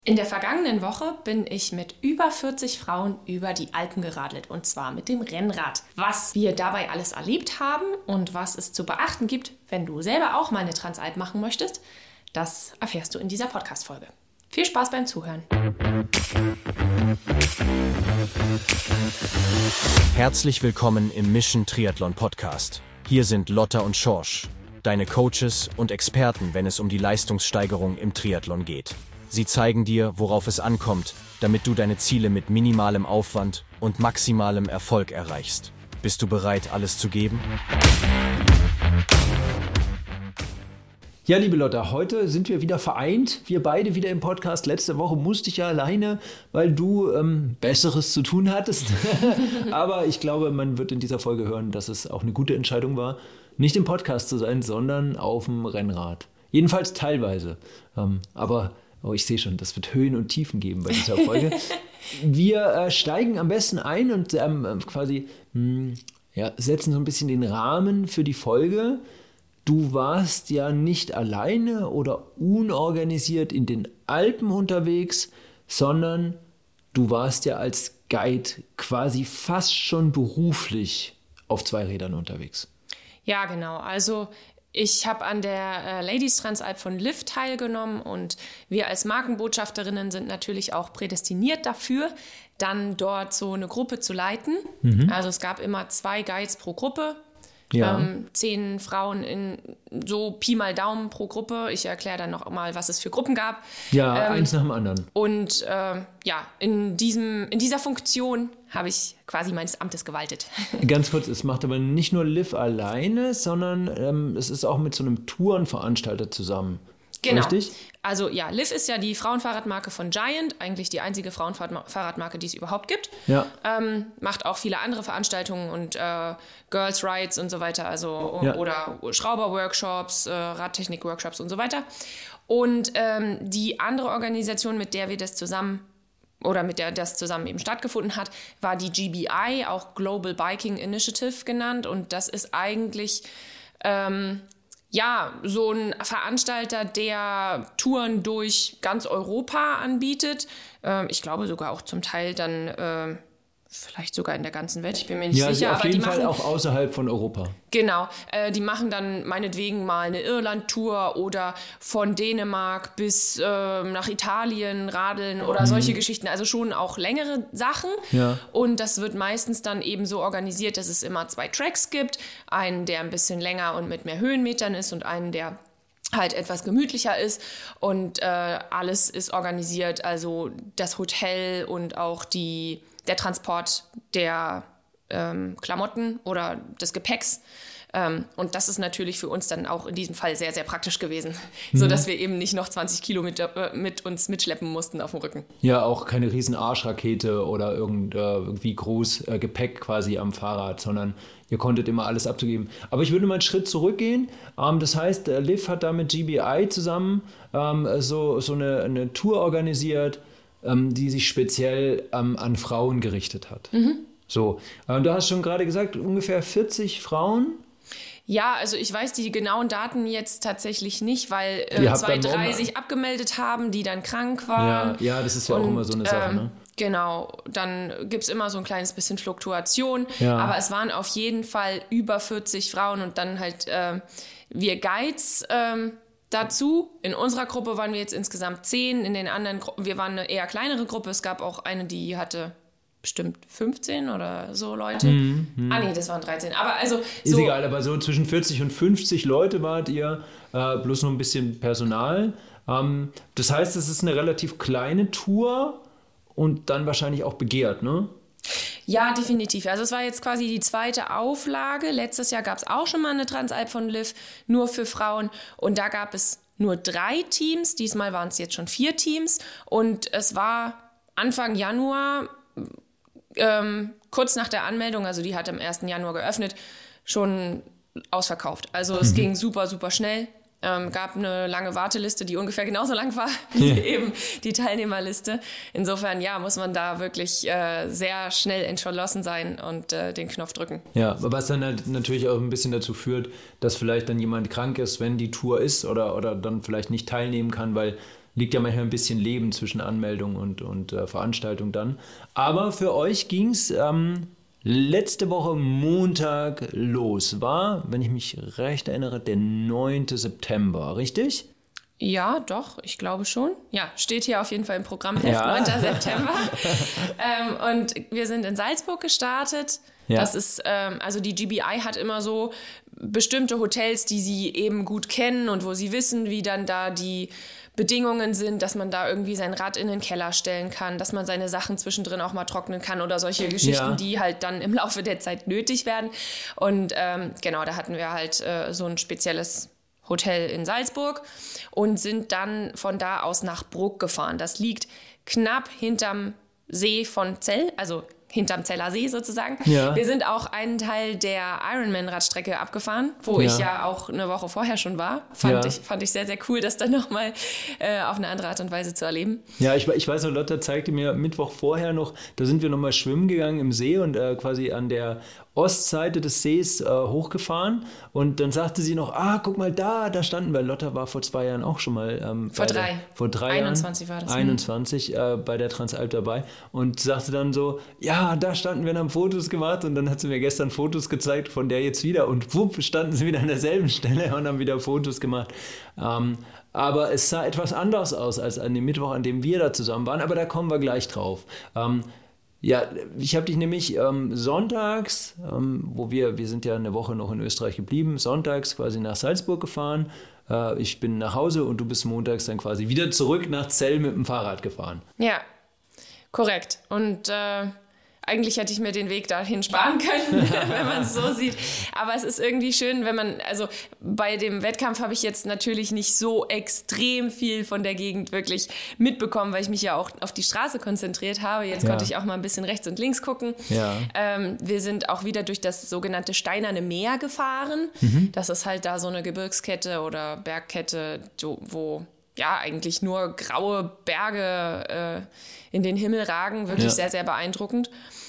In der vergangenen Woche bin ich mit über 40 Frauen über die Alpen geradelt und zwar mit dem Rennrad. Was wir dabei alles erlebt haben und was es zu beachten gibt, wenn du selber auch mal eine Transalp machen möchtest, das erfährst du in dieser Podcast-Folge. Viel Spaß beim Zuhören. Herzlich willkommen im Mission Triathlon Podcast. Hier sind Lotta und Schorsch, deine Coaches und Experten, wenn es um die Leistungssteigerung im Triathlon geht. Sie zeigen dir, worauf es ankommt, damit du deine Ziele mit minimalem Aufwand und maximalem Erfolg erreichst. Bist du bereit, alles zu geben? Ja, liebe Lotta, heute sind wir wieder vereint, wir beide wieder im Podcast. Letzte Woche musste ich ja alleine, weil du Besseres zu tun hattest. Aber ich glaube, man wird in dieser Folge hören, dass es auch eine gute Entscheidung war, nicht im Podcast zu sein, sondern auf dem Rennrad. Jedenfalls teilweise. Oh, ich sehe schon, das wird Höhen und Tiefen geben bei dieser Folge. Wir steigen am besten ein und setzen so ein bisschen den Rahmen für die Folge. Du warst ja nicht alleine oder unorganisiert in den Alpen unterwegs, sondern du warst ja als Guide quasi fast schon beruflich auf 2 Rädern unterwegs. Ja, genau. Also ich habe an der Ladies Transalp von Liv teilgenommen und wir als Markenbotschafterinnen sind natürlich auch prädestiniert dafür, dann dort so eine Gruppe zu leiten. Also es gab immer 2 Guides pro Gruppe. Ja. 10 Frauen in so Pi mal Daumen pro Gruppe. Ich erkläre dann noch mal, was es für Gruppen gab. Ja, eins nach dem anderen. Und in dieser Funktion habe ich quasi meines Amtes gewaltet. Ganz kurz, es macht aber nicht nur Liv alleine, sondern es ist auch mit so einem Tourenveranstalter zusammen. Genau. Richtig? Also ja, Liv ist ja die Frauenfahrradmarke von Giant, eigentlich die einzige Frauenfahrradmarke, die es überhaupt gibt. Ja. Macht auch viele andere Veranstaltungen und Girls Rides und so weiter, also Ja. oder Schrauber-Workshops, Radtechnik-Workshops und so weiter. Und die andere Organisation, mit der das zusammen eben stattgefunden hat, war die GBI, auch Global Biking Initiative genannt. Und das ist eigentlich so ein Veranstalter, der Touren durch ganz Europa anbietet. Ich glaube sogar auch zum Teil dann vielleicht sogar in der ganzen Welt. Ich bin mir nicht sicher. Ja, auf jeden Fall auch außerhalb von Europa. Genau. Die machen dann meinetwegen mal eine Irland-Tour oder von Dänemark bis nach Italien radeln oder solche Geschichten. Also schon auch längere Sachen. Ja. Und das wird meistens dann eben so organisiert, dass es immer 2 Tracks gibt. Einen, der ein bisschen länger und mit mehr Höhenmetern ist und einen, der halt etwas gemütlicher ist und alles ist organisiert, also das Hotel und auch der Transport der Klamotten oder des Gepäcks. Und das ist natürlich für uns dann auch in diesem Fall sehr, sehr praktisch gewesen, sodass wir eben nicht noch 20 Kilometer mit uns mitschleppen mussten auf dem Rücken. Ja, auch keine riesen Arschrakete oder irgendwie groß Gepäck quasi am Fahrrad, sondern ihr konntet immer alles abzugeben. Aber ich würde mal einen Schritt zurückgehen. Das heißt, Liv hat da mit GBI zusammen so eine Tour organisiert, die sich speziell an Frauen gerichtet hat. So, du hast schon gerade gesagt, ungefähr 40 Frauen. Ja, also ich weiß die genauen Daten jetzt tatsächlich nicht, weil 2, 3 sich abgemeldet haben, die dann krank waren. Ja, das ist ja auch immer so eine Sache, ne? Genau, dann gibt es immer so ein kleines bisschen Fluktuation, Ja. aber es waren auf jeden Fall über 40 Frauen und dann halt wir Guides dazu. In unserer Gruppe waren wir jetzt insgesamt 10, in den anderen Gruppen, wir waren eine eher kleinere Gruppe, es gab auch eine, die hatte bestimmt 15 oder so Leute. Nee, das waren 13. Aber also Ist egal, aber so zwischen 40 und 50 Leute wart ihr, plus noch ein bisschen Personal. Das heißt, es ist eine relativ kleine Tour und dann wahrscheinlich auch begehrt, ne? Ja, definitiv. Also es war jetzt quasi die 2. Auflage. Letztes Jahr gab es auch schon mal eine Transalp von Liv, nur für Frauen. Und da gab es nur 3 Teams. Diesmal waren es jetzt schon 4 Teams. Und es war Anfang Januar, kurz nach der Anmeldung, also die hat am 1. Januar geöffnet, schon ausverkauft. Also es ging super, super schnell. Gab eine lange Warteliste, die ungefähr genauso lang war wie eben die Teilnehmerliste. Insofern, ja, muss man da wirklich sehr schnell entschlossen sein und den Knopf drücken. Ja, was dann halt natürlich auch ein bisschen dazu führt, dass vielleicht dann jemand krank ist, wenn die Tour ist oder dann vielleicht nicht teilnehmen kann, weil liegt ja manchmal ein bisschen Leben zwischen Anmeldung und Veranstaltung dann. Aber für euch ging es letzte Woche Montag los. War, wenn ich mich recht erinnere, der 9. September, richtig? Ja, doch, ich glaube schon. Ja, steht hier auf jeden Fall im Programmheft, 9. September. Und wir sind in Salzburg gestartet. Ja. Das ist, also die GBI hat immer so bestimmte Hotels, die sie eben gut kennen und wo sie wissen, wie dann da die Bedingungen sind, dass man da irgendwie sein Rad in den Keller stellen kann, dass man seine Sachen zwischendrin auch mal trocknen kann oder solche Geschichten, die halt dann im Laufe der Zeit nötig werden. Und genau, da hatten wir halt so ein spezielles Hotel in Salzburg und sind dann von da aus nach Bruck gefahren. Das liegt knapp hinterm See von Zell, also hinterm Zeller See sozusagen. Ja. Wir sind auch einen Teil der Ironman-Radstrecke abgefahren, wo ich ja auch eine Woche vorher schon war. Fand ich sehr, sehr cool, das dann nochmal auf eine andere Art und Weise zu erleben. Ja, ich weiß noch, Lotta zeigte mir Mittwoch vorher noch, da sind wir nochmal schwimmen gegangen im See und quasi an der Ostseite des Sees hochgefahren und dann sagte sie noch, guck mal da standen wir. Lotta war vor 2 Jahren auch schon mal vor drei 21 Jahren, war das. 21 bei der Transalp dabei und sagte dann so, ja, da standen wir und haben Fotos gemacht und dann hat sie mir gestern Fotos gezeigt von der jetzt wieder und wupp, standen sie wieder an derselben Stelle und haben wieder Fotos gemacht. Aber es sah etwas anders aus als an dem Mittwoch, an dem wir da zusammen waren, aber da kommen wir gleich drauf. Ja, ich habe dich nämlich sonntags, wir sind ja eine Woche noch in Österreich geblieben, sonntags quasi nach Salzburg gefahren. Ich bin nach Hause und du bist montags dann quasi wieder zurück nach Zell mit dem Fahrrad gefahren. Ja, korrekt. Und eigentlich hätte ich mir den Weg dahin sparen können, wenn man es so sieht. Aber es ist irgendwie schön, wenn man, also bei dem Wettkampf habe ich jetzt natürlich nicht so extrem viel von der Gegend wirklich mitbekommen, weil ich mich ja auch auf die Straße konzentriert habe. Jetzt konnte ich auch mal ein bisschen rechts und links gucken. Ja. Wir sind auch wieder durch das sogenannte Steinerne Meer gefahren. Das ist halt da so eine Gebirgskette oder Bergkette, wo ja eigentlich nur graue Berge in den Himmel ragen. Wirklich sehr, sehr beeindruckend.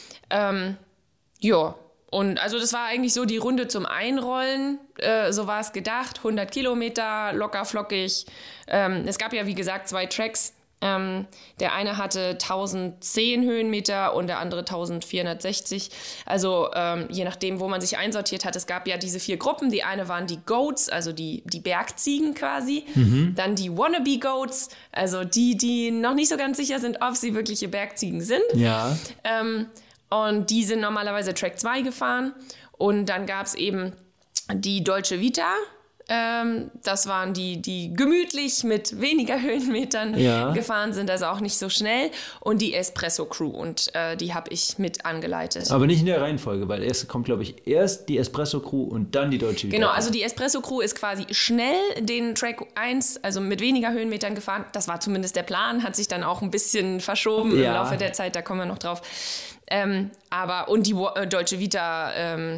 Und also das war eigentlich so die Runde zum Einrollen. So war es gedacht. 100 Kilometer, locker flockig. Es gab ja, wie gesagt, 2 Tracks. Der eine hatte 1010 Höhenmeter und der andere 1460. Also je nachdem, wo man sich einsortiert hat. Es gab ja diese 4 Gruppen. Die eine waren die Goats, also die Bergziegen quasi. Dann die Wannabe Goats, also die noch nicht so ganz sicher sind, ob sie wirkliche Bergziegen sind. Ja. Und die sind normalerweise Track 2 gefahren. Und dann gab es eben die Deutsche Vita. Das waren die gemütlich mit weniger Höhenmetern gefahren sind, also auch nicht so schnell. Und die Espresso Crew und die habe ich mit angeleitet. Aber nicht in der Reihenfolge, weil erst kommt, glaube ich, erst die Espresso Crew und dann die Deutsche Vita. Genau, also die Espresso Crew ist quasi schnell den Track 1, also mit weniger Höhenmetern gefahren. Das war zumindest der Plan, hat sich dann auch ein bisschen verschoben im Laufe der Zeit, da kommen wir noch drauf. Und die Deutsche Vita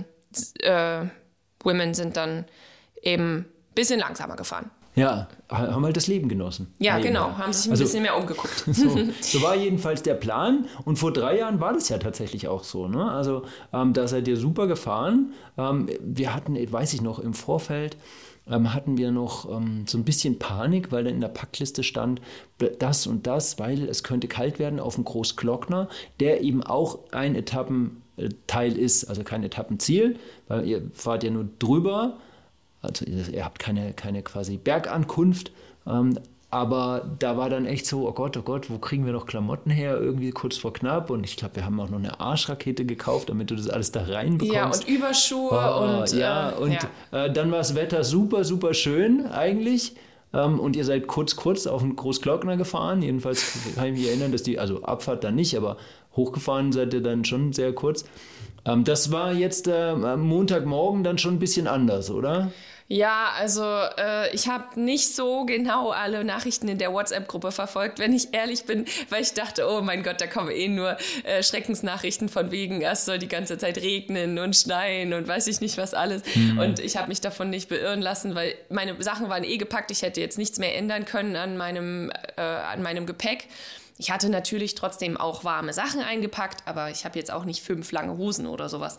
Women sind dann eben ein bisschen langsamer gefahren. Ja, haben halt das Leben genossen. Ja, genau, haben sich ein bisschen mehr umgeguckt. So war jedenfalls der Plan und vor 3 Jahren war das ja tatsächlich auch so. Ne? Also da seid ihr super gefahren. Wir hatten, weiß ich noch, im Vorfeld hatten wir noch so ein bisschen Panik, weil dann in der Packliste stand das und das, weil es könnte kalt werden auf dem Großglockner, der eben auch ein Etappenteil ist, also kein Etappenziel, weil ihr fahrt ja nur drüber. Also ihr habt keine quasi Bergankunft, aber da war dann echt so, oh Gott, wo kriegen wir noch Klamotten her? Irgendwie kurz vor knapp und ich glaube, wir haben auch noch eine Arschrakete gekauft, damit du das alles da reinbekommst. Ja, und Überschuhe dann war das Wetter super, super schön eigentlich und ihr seid kurz auf den Großglockner gefahren, jedenfalls kann ich mich erinnern, dass also Abfahrt dann nicht, aber hochgefahren seid ihr dann schon sehr kurz. Das war jetzt Montagmorgen dann schon ein bisschen anders, oder? Ja, also ich habe nicht so genau alle Nachrichten in der WhatsApp-Gruppe verfolgt, wenn ich ehrlich bin, weil ich dachte, oh mein Gott, da kommen nur Schreckensnachrichten von wegen, es soll die ganze Zeit regnen und schneien und weiß ich nicht was alles. Und ich habe mich davon nicht beirren lassen, weil meine Sachen waren gepackt, ich hätte jetzt nichts mehr ändern können an meinem Gepäck. Ich hatte natürlich trotzdem auch warme Sachen eingepackt, aber ich habe jetzt auch nicht 5 lange Hosen oder sowas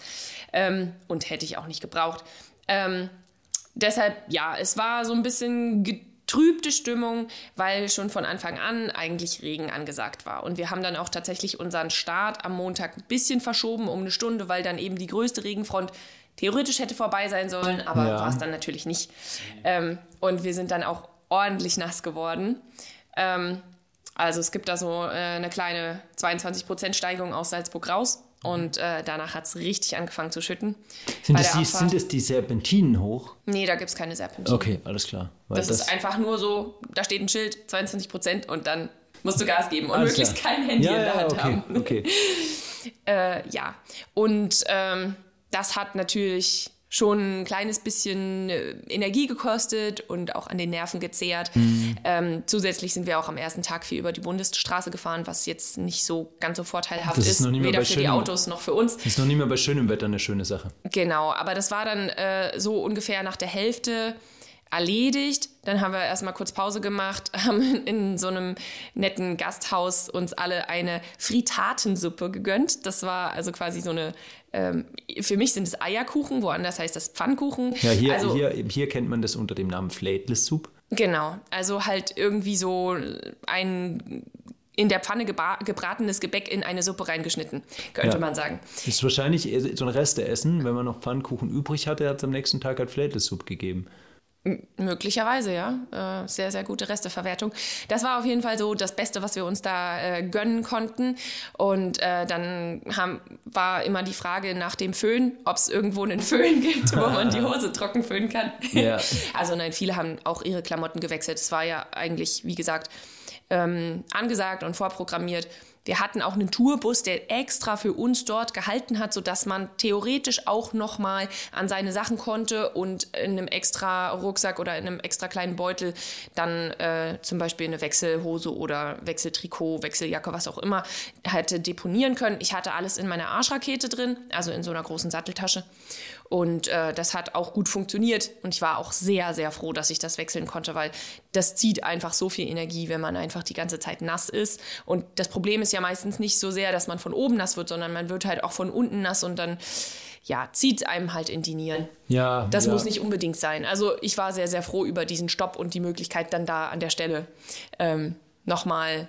und hätte ich auch nicht gebraucht. Deshalb, ja, es war so ein bisschen getrübte Stimmung, weil schon von Anfang an eigentlich Regen angesagt war. Und wir haben dann auch tatsächlich unseren Start am Montag ein bisschen verschoben um 1 Stunde, weil dann eben die größte Regenfront theoretisch hätte vorbei sein sollen, aber war es dann natürlich nicht. Und wir sind dann auch ordentlich nass geworden. Also es gibt da so eine kleine 22% Steigung aus Salzburg raus. Und danach hat es richtig angefangen zu schütten. Sind es die Serpentinen hoch? Nee, da gibt es keine Serpentinen. Okay, alles klar. Das ist einfach nur so, da steht ein Schild, 22% und dann musst du Gas geben und möglichst kein Handy in der Hand haben. Okay. Und das hat natürlich schon ein kleines bisschen Energie gekostet und auch an den Nerven gezehrt. Zusätzlich sind wir auch am ersten Tag viel über die Bundesstraße gefahren, was jetzt nicht so ganz so vorteilhaft ist, weder für die Autos noch für uns. Das ist noch nicht mehr bei schönem Wetter eine schöne Sache. Genau, aber das war dann so ungefähr nach der Hälfte erledigt. Dann haben wir erstmal kurz Pause gemacht, haben in so einem netten Gasthaus uns alle eine Fritatensuppe gegönnt. Das war also quasi so eine, für mich sind es Eierkuchen, woanders heißt das Pfannkuchen. Ja, hier kennt man das unter dem Namen Flädles-Soup. Genau, also halt irgendwie so ein in der Pfanne gebratenes Gebäck in eine Suppe reingeschnitten, könnte man sagen. Das ist wahrscheinlich so ein Resteessen. Wenn man noch Pfannkuchen übrig hatte, hat es am nächsten Tag halt Flädles-Soup gegeben. Möglicherweise, ja. Sehr, sehr gute Resteverwertung. Das war auf jeden Fall so das Beste, was wir uns da gönnen konnten. Und dann war immer die Frage nach dem Föhn, ob es irgendwo einen Föhn gibt, wo man die Hose trocken föhnen kann. Ja. Also nein, viele haben auch ihre Klamotten gewechselt. Es war ja eigentlich, wie gesagt, angesagt und vorprogrammiert. Wir hatten auch einen Tourbus, der extra für uns dort gehalten hat, sodass man theoretisch auch nochmal an seine Sachen konnte und in einem extra Rucksack oder in einem extra kleinen Beutel dann zum Beispiel eine Wechselhose oder Wechseltrikot, Wechseljacke, was auch immer, hätte deponieren können. Ich hatte alles in meiner Arschrakete drin, also in so einer großen Satteltasche. Und das hat auch gut funktioniert. Und ich war auch sehr, sehr froh, dass ich das wechseln konnte, weil das zieht einfach so viel Energie, wenn man einfach die ganze Zeit nass ist. Und das Problem ist ja meistens nicht so sehr, dass man von oben nass wird, sondern man wird halt auch von unten nass und dann zieht es einem halt in die Nieren. Ja, das muss nicht unbedingt sein. Also ich war sehr, sehr froh über diesen Stopp und die Möglichkeit, dann da an der Stelle nochmal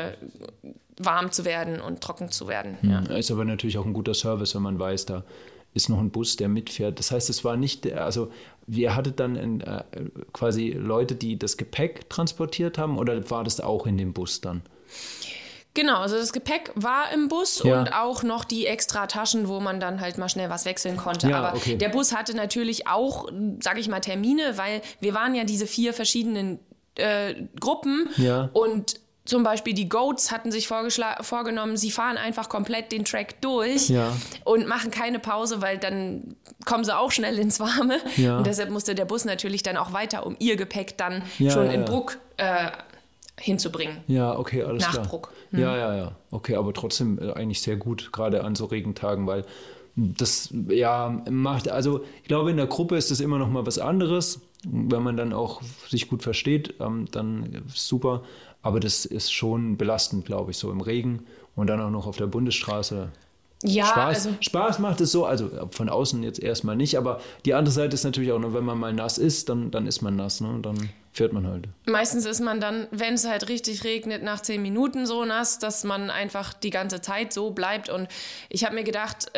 warm zu werden und trocken zu werden. Ja. Ist aber natürlich auch ein guter Service, wenn man weiß, da ist noch ein Bus, der mitfährt. Das heißt, es war nicht, also ihr hattet dann quasi Leute, die das Gepäck transportiert haben, oder war das auch in dem Bus dann? Genau, also das Gepäck war im Bus und auch noch die extra Taschen, wo man dann halt mal schnell was wechseln konnte. Aber der Bus hatte natürlich auch, sage ich mal, Termine, weil wir waren ja diese 4 verschiedenen Gruppen und zum Beispiel die Goats hatten sich vorgenommen, sie fahren einfach komplett den Track durch und machen keine Pause, weil dann kommen sie auch schnell ins Warme. Ja. Und deshalb musste der Bus natürlich dann auch weiter, um ihr Gepäck dann schon in Bruck hinzubringen. Ja, okay, alles klar. Nach Bruck. Ja. Okay, aber trotzdem eigentlich sehr gut, gerade an so Regentagen, weil das macht, also ich glaube, in der Gruppe ist das immer noch mal was anderes. Wenn man dann auch sich gut versteht, dann super. Aber das ist schon belastend, glaube ich, so im Regen und dann auch noch auf der Bundesstraße. Ja, Spaß macht es so, also von außen jetzt erstmal nicht, aber die andere Seite ist natürlich auch, wenn man mal nass ist, dann ist man nass, ne? Und dann fährt man halt. Meistens ist man dann, wenn es halt richtig regnet, nach 10 Minuten so nass, dass man einfach die ganze Zeit so bleibt. Und ich habe mir gedacht,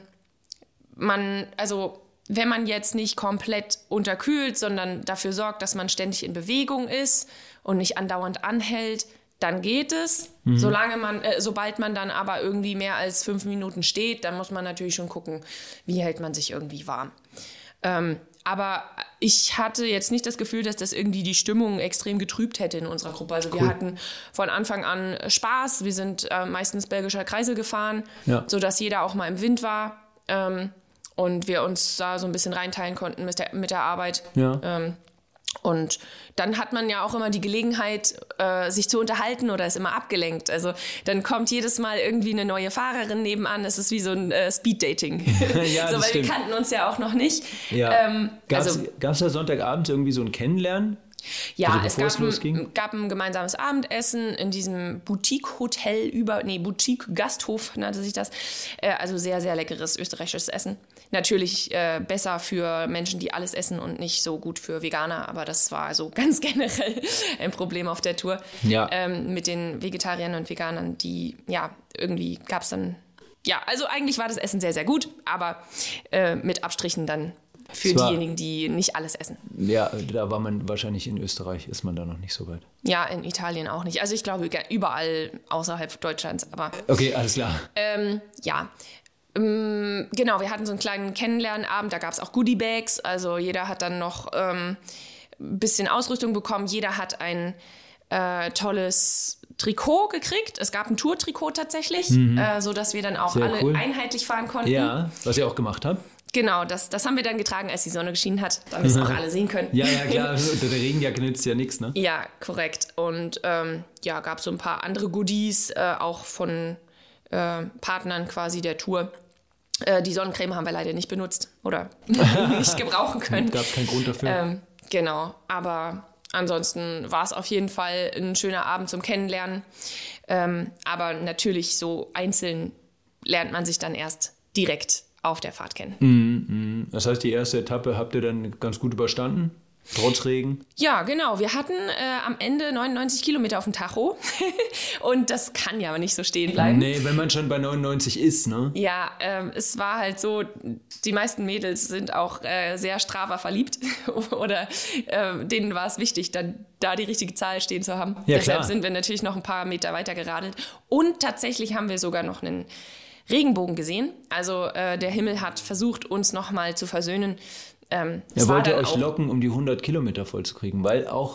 wenn man jetzt nicht komplett unterkühlt, sondern dafür sorgt, dass man ständig in Bewegung ist und nicht andauernd anhält, dann geht es. Sobald man dann aber irgendwie mehr als 5 Minuten steht, dann muss man natürlich schon gucken, wie hält man sich irgendwie warm. Aber ich hatte jetzt nicht das Gefühl, dass das irgendwie die Stimmung extrem getrübt hätte in unserer Gruppe. Also wir hatten von Anfang an Spaß. Wir sind meistens belgischer Kreisel gefahren, sodass jeder auch mal im Wind war. Und wir uns da so ein bisschen reinteilen konnten mit der Arbeit. Ja. Und dann hat man ja auch immer die Gelegenheit, sich zu unterhalten oder ist immer abgelenkt. Also dann kommt jedes Mal irgendwie eine neue Fahrerin nebenan. Es ist wie so ein Speed-Dating. Ja, weil wir kannten uns ja auch noch nicht. Ja. Gab es da Sonntagabend irgendwie so ein Kennenlernen? Ja, also es gab ein gemeinsames Abendessen in diesem Boutique-Hotel Boutique-Gasthof nannte sich das. Also sehr, sehr leckeres österreichisches Essen. Natürlich besser für Menschen, die alles essen und nicht so gut für Veganer, aber das war also ganz generell ein Problem auf der Tour. Ja. Mit den Vegetariern und Veganern, die, ja, irgendwie gab es dann, ja, also eigentlich war das Essen sehr, sehr gut, aber mit Abstrichen dann für diejenigen, die nicht alles essen. Ja, da war man wahrscheinlich in Österreich, ist man da noch nicht so weit. Ja, in Italien auch nicht. Also ich glaube überall außerhalb Deutschlands, aber... Okay, alles klar. Ja, genau, wir hatten so einen kleinen Kennenlernabend, da gab es auch Goodie-Bags, also jeder hat dann noch ein bisschen Ausrüstung bekommen, jeder hat ein tolles Trikot gekriegt. Es gab ein Tour-Trikot tatsächlich, sodass wir dann auch sehr alle cool. einheitlich fahren konnten. Ja, was ihr auch gemacht habt. Genau, das haben wir dann getragen, als die Sonne geschienen hat, damit es auch alle sehen können. Ja, klar, der Regenjacke nützt ja nichts, ne? Ja, korrekt. Und ja, gab so ein paar andere Goodies, auch von Partnern quasi der Tour. Die Sonnencreme haben wir leider nicht benutzt oder nicht gebrauchen können. Gab es keinen Grund dafür. Genau, aber ansonsten war es auf jeden Fall ein schöner Abend zum Kennenlernen. Aber natürlich so einzeln lernt man sich dann erst direkt auf der Fahrt kennen. Das heißt, die erste Etappe habt ihr dann ganz gut überstanden? Trotz Regen? Ja, genau. Wir hatten am Ende 99 Kilometer auf dem Tacho. Und das kann ja aber nicht so stehen bleiben. Nee, wenn man schon bei 99 ist, ne? Ja, es war halt so, die meisten Mädels sind auch sehr Strava verliebt. Oder denen war es wichtig, dann da die richtige Zahl stehen zu haben. Ja, Deshalb klar. sind wir natürlich noch ein paar Meter weiter geradelt. Und tatsächlich haben wir sogar noch einen Regenbogen gesehen. Also der Himmel hat versucht, uns nochmal zu versöhnen. Er wollte euch locken, um die 100 Kilometer voll zu kriegen, weil auch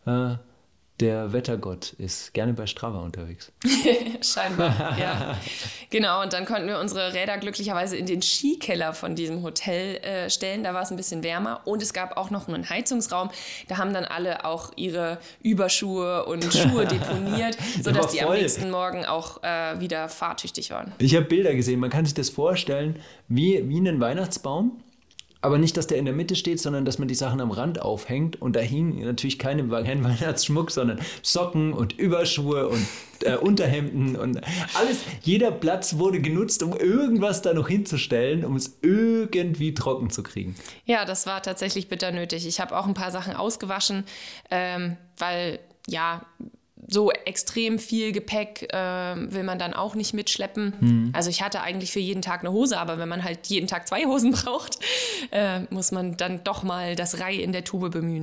der Wettergott ist gerne bei Strava unterwegs. Scheinbar, ja. Genau, und dann konnten wir unsere Räder glücklicherweise in den Skikeller von diesem Hotel stellen. Da war es ein bisschen wärmer und es gab auch noch einen Heizungsraum. Da haben dann alle auch ihre Überschuhe und Schuhe deponiert, sodass die am nächsten Morgen auch wieder fahrtüchtig waren. Ich habe Bilder gesehen, man kann sich das vorstellen wie einen Weihnachtsbaum. Aber nicht, dass der in der Mitte steht, sondern dass man die Sachen am Rand aufhängt. Und da hing natürlich kein Weihnachtsschmuck, sondern Socken und Überschuhe und Unterhemden und alles. Jeder Platz wurde genutzt, um irgendwas da noch hinzustellen, um es irgendwie trocken zu kriegen. Ja, das war tatsächlich bitter nötig. Ich habe auch ein paar Sachen ausgewaschen, weil, ja, so extrem viel Gepäck will man dann auch nicht mitschleppen. Also ich hatte eigentlich für jeden Tag eine Hose, aber wenn man halt jeden Tag 2 Hosen braucht, muss man dann doch mal das Reih in der Tube bemühen.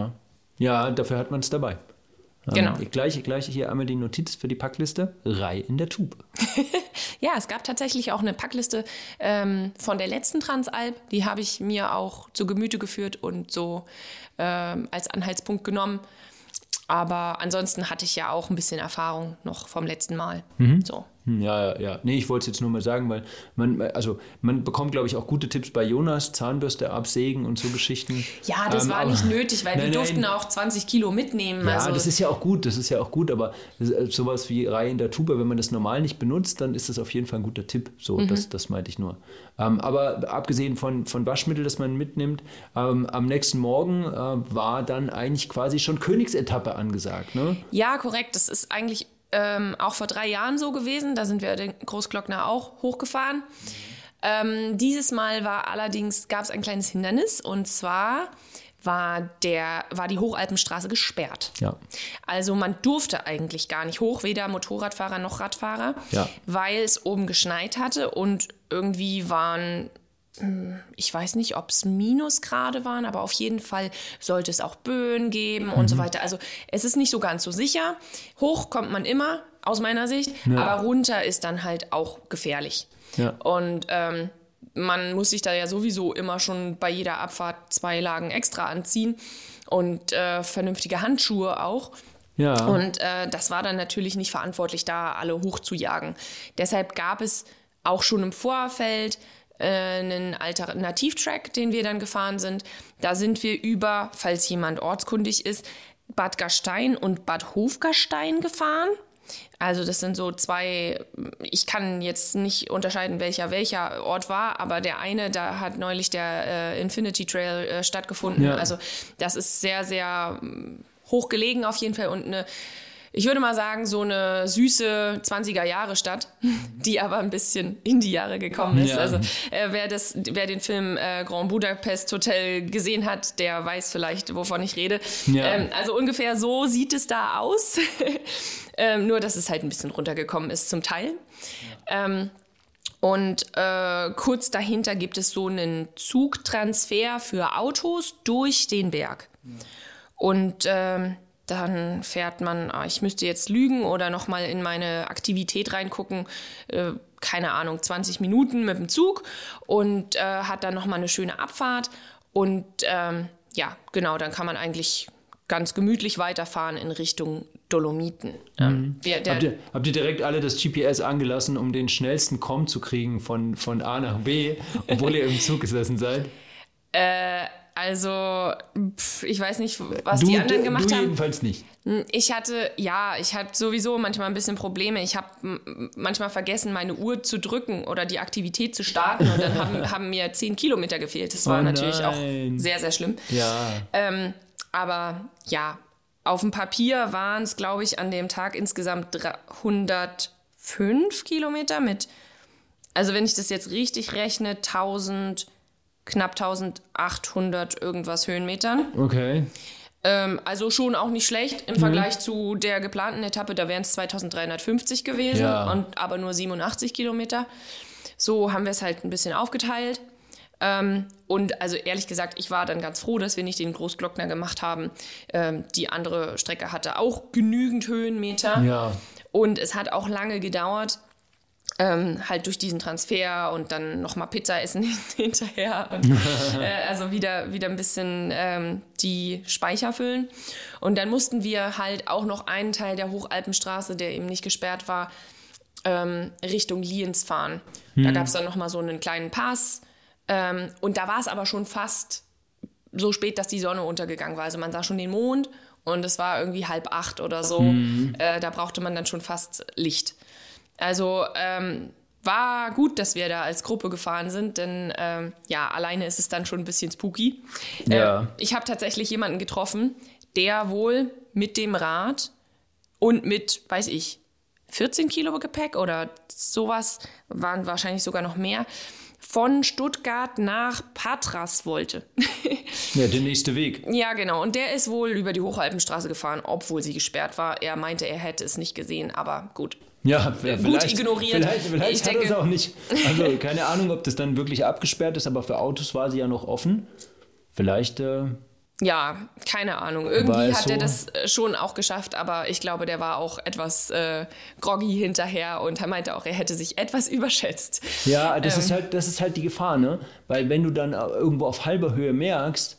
Ja, dafür hat man es dabei. Genau. Gleich hier einmal die Notiz für die Packliste. Reih in der Tube. Ja, es gab tatsächlich auch eine Packliste von der letzten Transalp. Die habe ich mir auch zu Gemüte geführt und so als Anhaltspunkt genommen. Aber ansonsten hatte ich ja auch ein bisschen Erfahrung noch vom letzten Mal. So. Ja. Nee, ich wollte es jetzt nur mal sagen, weil man bekommt, glaube ich, auch gute Tipps bei Jonas, Zahnbürste absägen und so Geschichten. Ja, das war nicht nötig, weil wir durften auch 20 Kilo mitnehmen. Ja, also das ist ja auch gut, aber sowas wie Reihe in der Tube, wenn man das normal nicht benutzt, dann ist das auf jeden Fall ein guter Tipp. So, das meinte ich nur. Aber abgesehen von Waschmittel, das man mitnimmt, am nächsten Morgen war dann eigentlich quasi schon Königsetappe angesagt, ne? Ja, korrekt. Das ist eigentlich auch vor 3 Jahren so gewesen. Da sind wir den Großglockner auch hochgefahren. Dieses Mal gab es ein kleines Hindernis und zwar war die Hochalpenstraße gesperrt. Ja. Also man durfte eigentlich gar nicht hoch, weder Motorradfahrer noch Radfahrer, weil es oben geschneit hatte und irgendwie waren, ich weiß nicht, ob es Minusgrade waren, aber auf jeden Fall sollte es auch Böen geben und so weiter. Also es ist nicht so ganz so sicher. Hoch kommt man immer, aus meiner Sicht, aber runter ist dann halt auch gefährlich. Ja. Und man muss sich da ja sowieso immer schon bei jeder Abfahrt 2 Lagen extra anziehen und vernünftige Handschuhe auch. Ja. Und das war dann natürlich nicht verantwortlich, da alle hochzujagen. Deshalb gab es auch schon im Vorfeld einen Alternativtrack, den wir dann gefahren sind. Da sind wir falls jemand ortskundig ist, Bad Gastein und Bad Hofgastein gefahren. Also das sind so zwei, ich kann jetzt nicht unterscheiden, welcher Ort war, aber der eine, da hat neulich der Infinity Trail stattgefunden. Ja. Also das ist sehr, sehr hoch gelegen auf jeden Fall und ich würde mal sagen, so eine süße 20er-Jahre-Stadt, die aber ein bisschen in die Jahre gekommen ist. Ja. Also wer den Film Grand Budapest Hotel gesehen hat, der weiß vielleicht, wovon ich rede. Ja. Also ungefähr so sieht es da aus. Nur, dass es halt ein bisschen runtergekommen ist zum Teil. Und kurz dahinter gibt es so einen Zugtransfer für Autos durch den Berg. Und dann fährt man, ich müsste jetzt lügen oder nochmal in meine Aktivität reingucken, keine Ahnung, 20 Minuten mit dem Zug und hat dann nochmal eine schöne Abfahrt. Und ja, genau, dann kann man eigentlich ganz gemütlich weiterfahren in Richtung Dolomiten. Habt ihr direkt alle das GPS angelassen, um den schnellsten Com zu kriegen von A nach B, obwohl ihr im Zug gesessen seid? Also, ich weiß nicht, was die anderen gemacht du haben. Jedenfalls nicht. Ich hatte sowieso manchmal ein bisschen Probleme. Ich habe manchmal vergessen, meine Uhr zu drücken oder die Aktivität zu starten und dann haben mir 10 Kilometer gefehlt. Das war natürlich auch sehr, sehr schlimm. Ja. Aber ja, auf dem Papier waren es, glaube ich, an dem Tag insgesamt 105 Kilometer also wenn ich das jetzt richtig rechne, knapp 1800 irgendwas Höhenmetern. Okay. Also schon auch nicht schlecht im Vergleich zu der geplanten Etappe. Da wären es 2350 gewesen, aber nur 87 Kilometer. So haben wir es halt ein bisschen aufgeteilt. Und also ehrlich gesagt, ich war dann ganz froh, dass wir nicht den Großglockner gemacht haben. Die andere Strecke hatte auch genügend Höhenmeter. Ja. Und es hat auch lange gedauert. Halt durch diesen Transfer und dann nochmal Pizza essen hinterher und also wieder ein bisschen die Speicher füllen. Und dann mussten wir halt auch noch einen Teil der Hochalpenstraße, der eben nicht gesperrt war, Richtung Lienz fahren. Da gab es dann nochmal so einen kleinen Pass und da war es aber schon fast so spät, dass die Sonne untergegangen war. Also man sah schon den Mond und es war irgendwie 7:30 oder so. Da brauchte man dann schon fast Licht. Also war gut, dass wir da als Gruppe gefahren sind, denn alleine ist es dann schon ein bisschen spooky. Ja. Ich habe tatsächlich jemanden getroffen, der wohl mit dem Rad und mit, 14 Kilo Gepäck oder sowas, waren wahrscheinlich sogar noch mehr, von Stuttgart nach Patras wollte. Ja, der nächste Weg. Ja, genau. Und der ist wohl über die Hochalpenstraße gefahren, obwohl sie gesperrt war. Er meinte, er hätte es nicht gesehen, aber gut. Ja, gut ignoriert. Vielleicht hat er es auch nicht. Also keine Ahnung, ob das dann wirklich abgesperrt ist, aber für Autos war sie ja noch offen. Vielleicht. Ja, keine Ahnung. Irgendwie hat er das schon auch geschafft, aber ich glaube, der war auch etwas groggy hinterher und er meinte auch, er hätte sich etwas überschätzt. Ja, das ist halt die Gefahr, ne? Weil wenn du dann irgendwo auf halber Höhe merkst,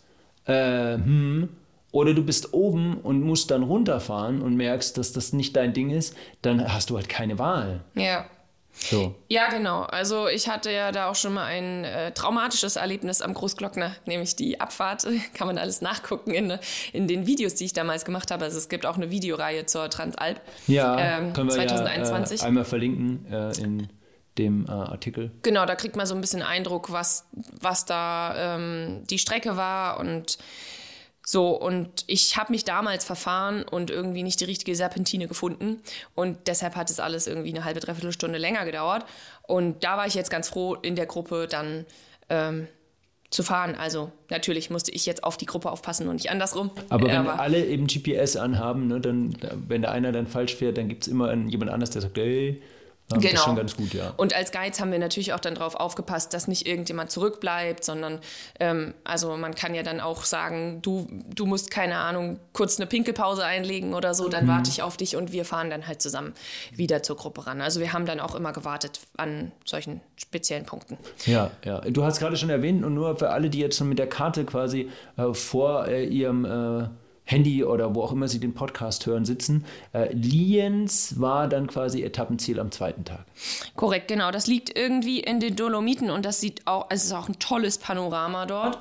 oder du bist oben und musst dann runterfahren und merkst, dass das nicht dein Ding ist, dann hast du halt keine Wahl. Ja. So. Ja, genau. Also ich hatte ja da auch schon mal ein traumatisches Erlebnis am Großglockner, nämlich die Abfahrt. Kann man alles nachgucken in den Videos, die ich damals gemacht habe. Also es gibt auch eine Videoreihe zur Transalp. Ja, können wir 2021. Ja einmal verlinken in dem Artikel. Genau, da kriegt man so ein bisschen Eindruck, was da die Strecke war und so, und ich habe mich damals verfahren und irgendwie nicht die richtige Serpentine gefunden und deshalb hat es alles irgendwie eine halbe, dreiviertel Stunde länger gedauert und da war ich jetzt ganz froh, in der Gruppe dann zu fahren. Also natürlich musste ich jetzt auf die Gruppe aufpassen und nicht andersrum. Aber wenn alle eben GPS anhaben, ne, dann, wenn der einer dann falsch fährt, dann gibt es immer jemand anderes, der sagt, hey, genau. Das ist schon ganz gut, ja. Und als Guides haben wir natürlich auch dann darauf aufgepasst, dass nicht irgendjemand zurückbleibt, sondern also man kann ja dann auch sagen, du musst, keine Ahnung, kurz eine Pinkelpause einlegen oder so, dann warte ich auf dich und wir fahren dann halt zusammen wieder zur Gruppe ran. Also wir haben dann auch immer gewartet an solchen speziellen Punkten. Ja. Du hast gerade schon erwähnt und nur für alle, die jetzt schon mit der Karte quasi vor ihrem Handy oder wo auch immer Sie den Podcast hören, sitzen. Lienz war dann quasi Etappenziel am zweiten Tag. Korrekt, genau. Das liegt irgendwie in den Dolomiten und das sieht auch, es ist auch ein tolles Panorama dort.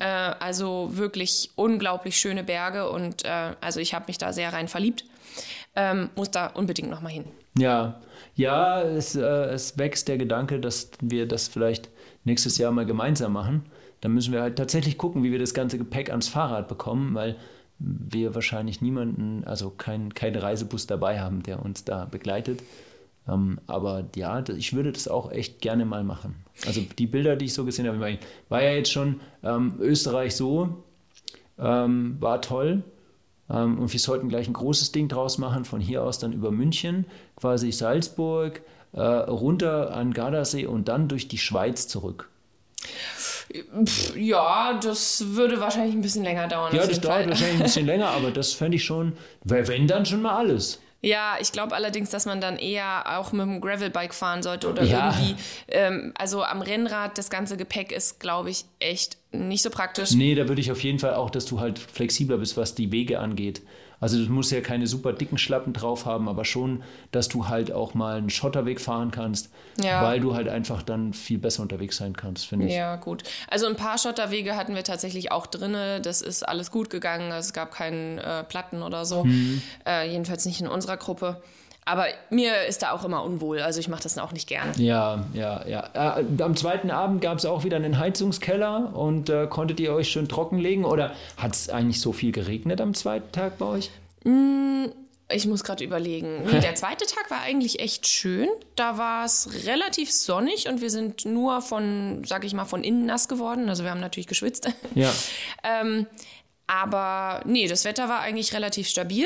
Also wirklich unglaublich schöne Berge und also ich habe mich da sehr rein verliebt. muss da unbedingt nochmal hin. Ja, es wächst der Gedanke, dass wir das vielleicht nächstes Jahr mal gemeinsam machen. Dann müssen wir halt tatsächlich gucken, wie wir das ganze Gepäck ans Fahrrad bekommen, weil wir wahrscheinlich niemanden, also keinen Reisebus dabei haben, der uns da begleitet. Aber ja, ich würde das auch echt gerne mal machen. Also die Bilder, die ich so gesehen habe, war ja jetzt schon Österreich so, war toll. Und wir sollten gleich ein großes Ding draus machen, von hier aus dann über München, quasi Salzburg, runter an Gardasee und dann durch die Schweiz zurück. Ja, das würde wahrscheinlich ein bisschen länger dauern. Ja, das dauert wahrscheinlich ein bisschen länger, aber das fände ich schon, wenn dann schon mal alles. Ja, ich glaube allerdings, dass man dann eher auch mit dem Gravelbike fahren sollte oder irgendwie, also am Rennrad, das ganze Gepäck ist, glaube ich, echt nicht so praktisch. Nee, da würde ich auf jeden Fall auch, dass du halt flexibler bist, was die Wege angeht. Also du musst ja keine super dicken Schlappen drauf haben, aber schon, dass du halt auch mal einen Schotterweg fahren kannst, weil du halt einfach dann viel besser unterwegs sein kannst, finde ich. Ja, gut. Also ein paar Schotterwege hatten wir tatsächlich auch drinne. Das ist alles gut gegangen. Es gab keinen Platten oder so. Jedenfalls nicht in unserer Gruppe. Aber mir ist da auch immer unwohl. Also ich mache das auch nicht gern. Ja. Am zweiten Abend gab es auch wieder einen Heizungskeller und konntet ihr euch schön trockenlegen? Oder hat es eigentlich so viel geregnet am zweiten Tag bei euch? Ich muss gerade überlegen. Nee, der zweite Tag war eigentlich echt schön. Da war es relativ sonnig und wir sind nur von innen nass geworden. Also wir haben natürlich geschwitzt. Ja. Aber nee, das Wetter war eigentlich relativ stabil.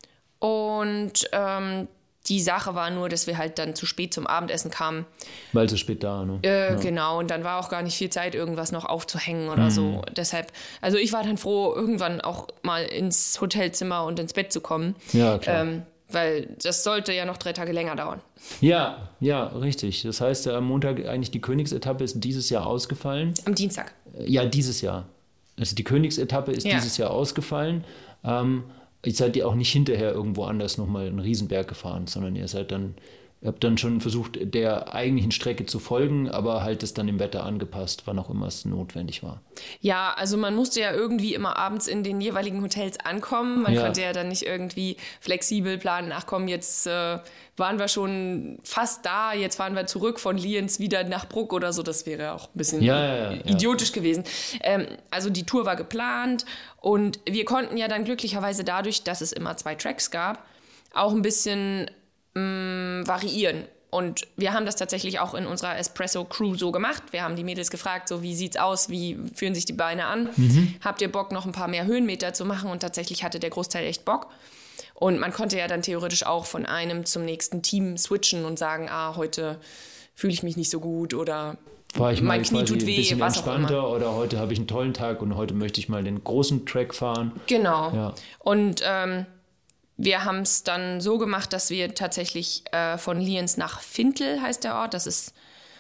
Und die Sache war nur, dass wir halt dann zu spät zum Abendessen kamen. Weil so spät da, ne? Genau, und dann war auch gar nicht viel Zeit, irgendwas noch aufzuhängen oder so. Deshalb, also ich war dann froh, irgendwann auch mal ins Hotelzimmer und ins Bett zu kommen. Ja, klar. Weil das sollte ja noch 3 Tage länger dauern. Ja, richtig. Das heißt, am Montag eigentlich die Königsetappe ist dieses Jahr ausgefallen. Am Dienstag. Ja, dieses Jahr. Also die Königsetappe ist dieses Jahr ausgefallen. Ihr seid ihr auch nicht hinterher irgendwo anders nochmal einen Riesenberg gefahren, sondern ihr habt dann schon versucht, der eigentlichen Strecke zu folgen, aber halt es dann dem Wetter angepasst, wann auch immer es notwendig war. Ja, also man musste ja irgendwie immer abends in den jeweiligen Hotels ankommen. Man konnte ja dann nicht irgendwie flexibel planen, ach komm, jetzt waren wir schon fast da, jetzt fahren wir zurück von Lienz wieder nach Bruck oder so. Das wäre auch ein bisschen idiotisch gewesen. Also die Tour war geplant und wir konnten ja dann glücklicherweise dadurch, dass es immer 2 Tracks gab, auch ein bisschen variieren. Und wir haben das tatsächlich auch in unserer Espresso-Crew so gemacht. Wir haben die Mädels gefragt, so wie sieht's aus, wie fühlen sich die Beine an? Habt ihr Bock, noch ein paar mehr Höhenmeter zu machen? Und tatsächlich hatte der Großteil echt Bock. Und man konnte ja dann theoretisch auch von einem zum nächsten Team switchen und sagen, heute fühle ich mich nicht so gut oder mein Knie tut weh, ein bisschen was auch entspannter immer. Oder heute habe ich einen tollen Tag und heute möchte ich mal den großen Track fahren. Genau. Ja. Und wir haben es dann so gemacht, dass wir tatsächlich von Lienz nach Fintel heißt der Ort. Das ist,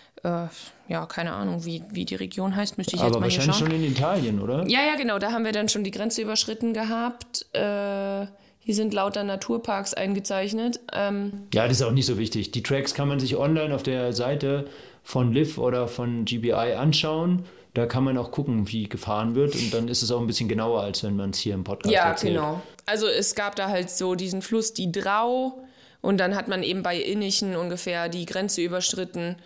keine Ahnung, wie die Region heißt, müsste ich jetzt Aber mal hier wahrscheinlich schauen. schon in Italien, oder? Ja, genau. Da haben wir dann schon die Grenze überschritten gehabt. Hier sind lauter Naturparks eingezeichnet. Ja, das ist auch nicht so wichtig. Die Tracks kann man sich online auf der Seite von Liv oder von GBI anschauen. Da kann man auch gucken, wie gefahren wird. Und dann ist es auch ein bisschen genauer, als wenn man es hier im Podcast erzählt. Ja, genau. Also es gab da halt so diesen Fluss, die Drau. Und dann hat man eben bei Innichen ungefähr die Grenze überschritten.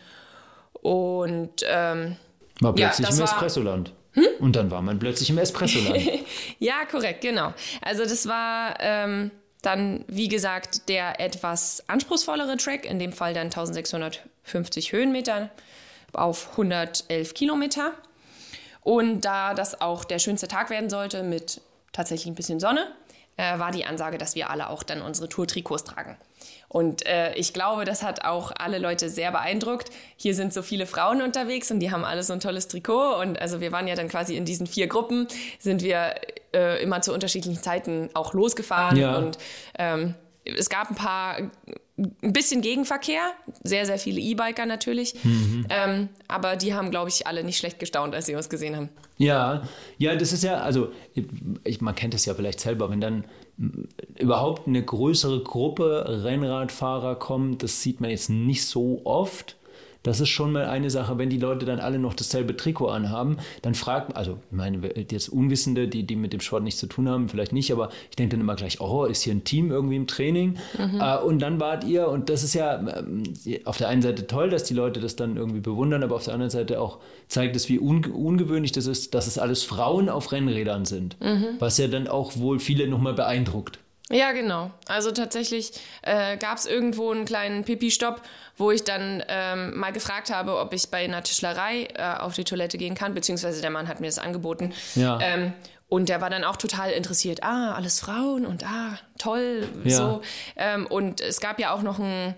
Und war plötzlich im Espressoland. Und dann war man plötzlich im Espressoland. Ja, korrekt, genau. Also das war dann, wie gesagt, der etwas anspruchsvollere Track. In dem Fall dann 1650 Höhenmeter auf 111 Kilometer. Und da das auch der schönste Tag werden sollte mit tatsächlich ein bisschen Sonne, war die Ansage, dass wir alle auch dann unsere Tour-Trikots tragen. Und ich glaube, das hat auch alle Leute sehr beeindruckt. Hier sind so viele Frauen unterwegs und die haben alle so ein tolles Trikot. Und also wir waren ja dann quasi in diesen 4 Gruppen, sind wir immer zu unterschiedlichen Zeiten auch losgefahren. Ja. Und es gab ein bisschen Gegenverkehr, sehr, sehr viele E-Biker natürlich. Aber die haben, glaube ich, alle nicht schlecht gestaunt, als sie uns gesehen haben. Ja, das ist ja, also man kennt das ja vielleicht selber, wenn dann überhaupt eine größere Gruppe Rennradfahrer kommt, das sieht man jetzt nicht so oft. das ist schon mal eine Sache, wenn die Leute dann alle noch dasselbe Trikot anhaben, dann fragt man, also ich meine, jetzt Unwissende, die mit dem Sport nichts zu tun haben, vielleicht nicht, aber ich denke dann immer gleich, oh, ist hier ein Team irgendwie im Training? Und dann wart ihr, und das ist ja auf der einen Seite toll, dass die Leute das dann irgendwie bewundern, aber auf der anderen Seite auch zeigt es, wie ungewöhnlich das ist, dass es alles Frauen auf Rennrädern sind, was ja dann auch wohl viele nochmal beeindruckt. Ja, genau. Also tatsächlich gab es irgendwo einen kleinen Pipi-Stopp, wo ich dann mal gefragt habe, ob ich bei einer Tischlerei auf die Toilette gehen kann, beziehungsweise der Mann hat mir das angeboten. Ja. Und der war dann auch total interessiert. Alles Frauen und toll, Ja. so. Und es gab ja auch noch ein,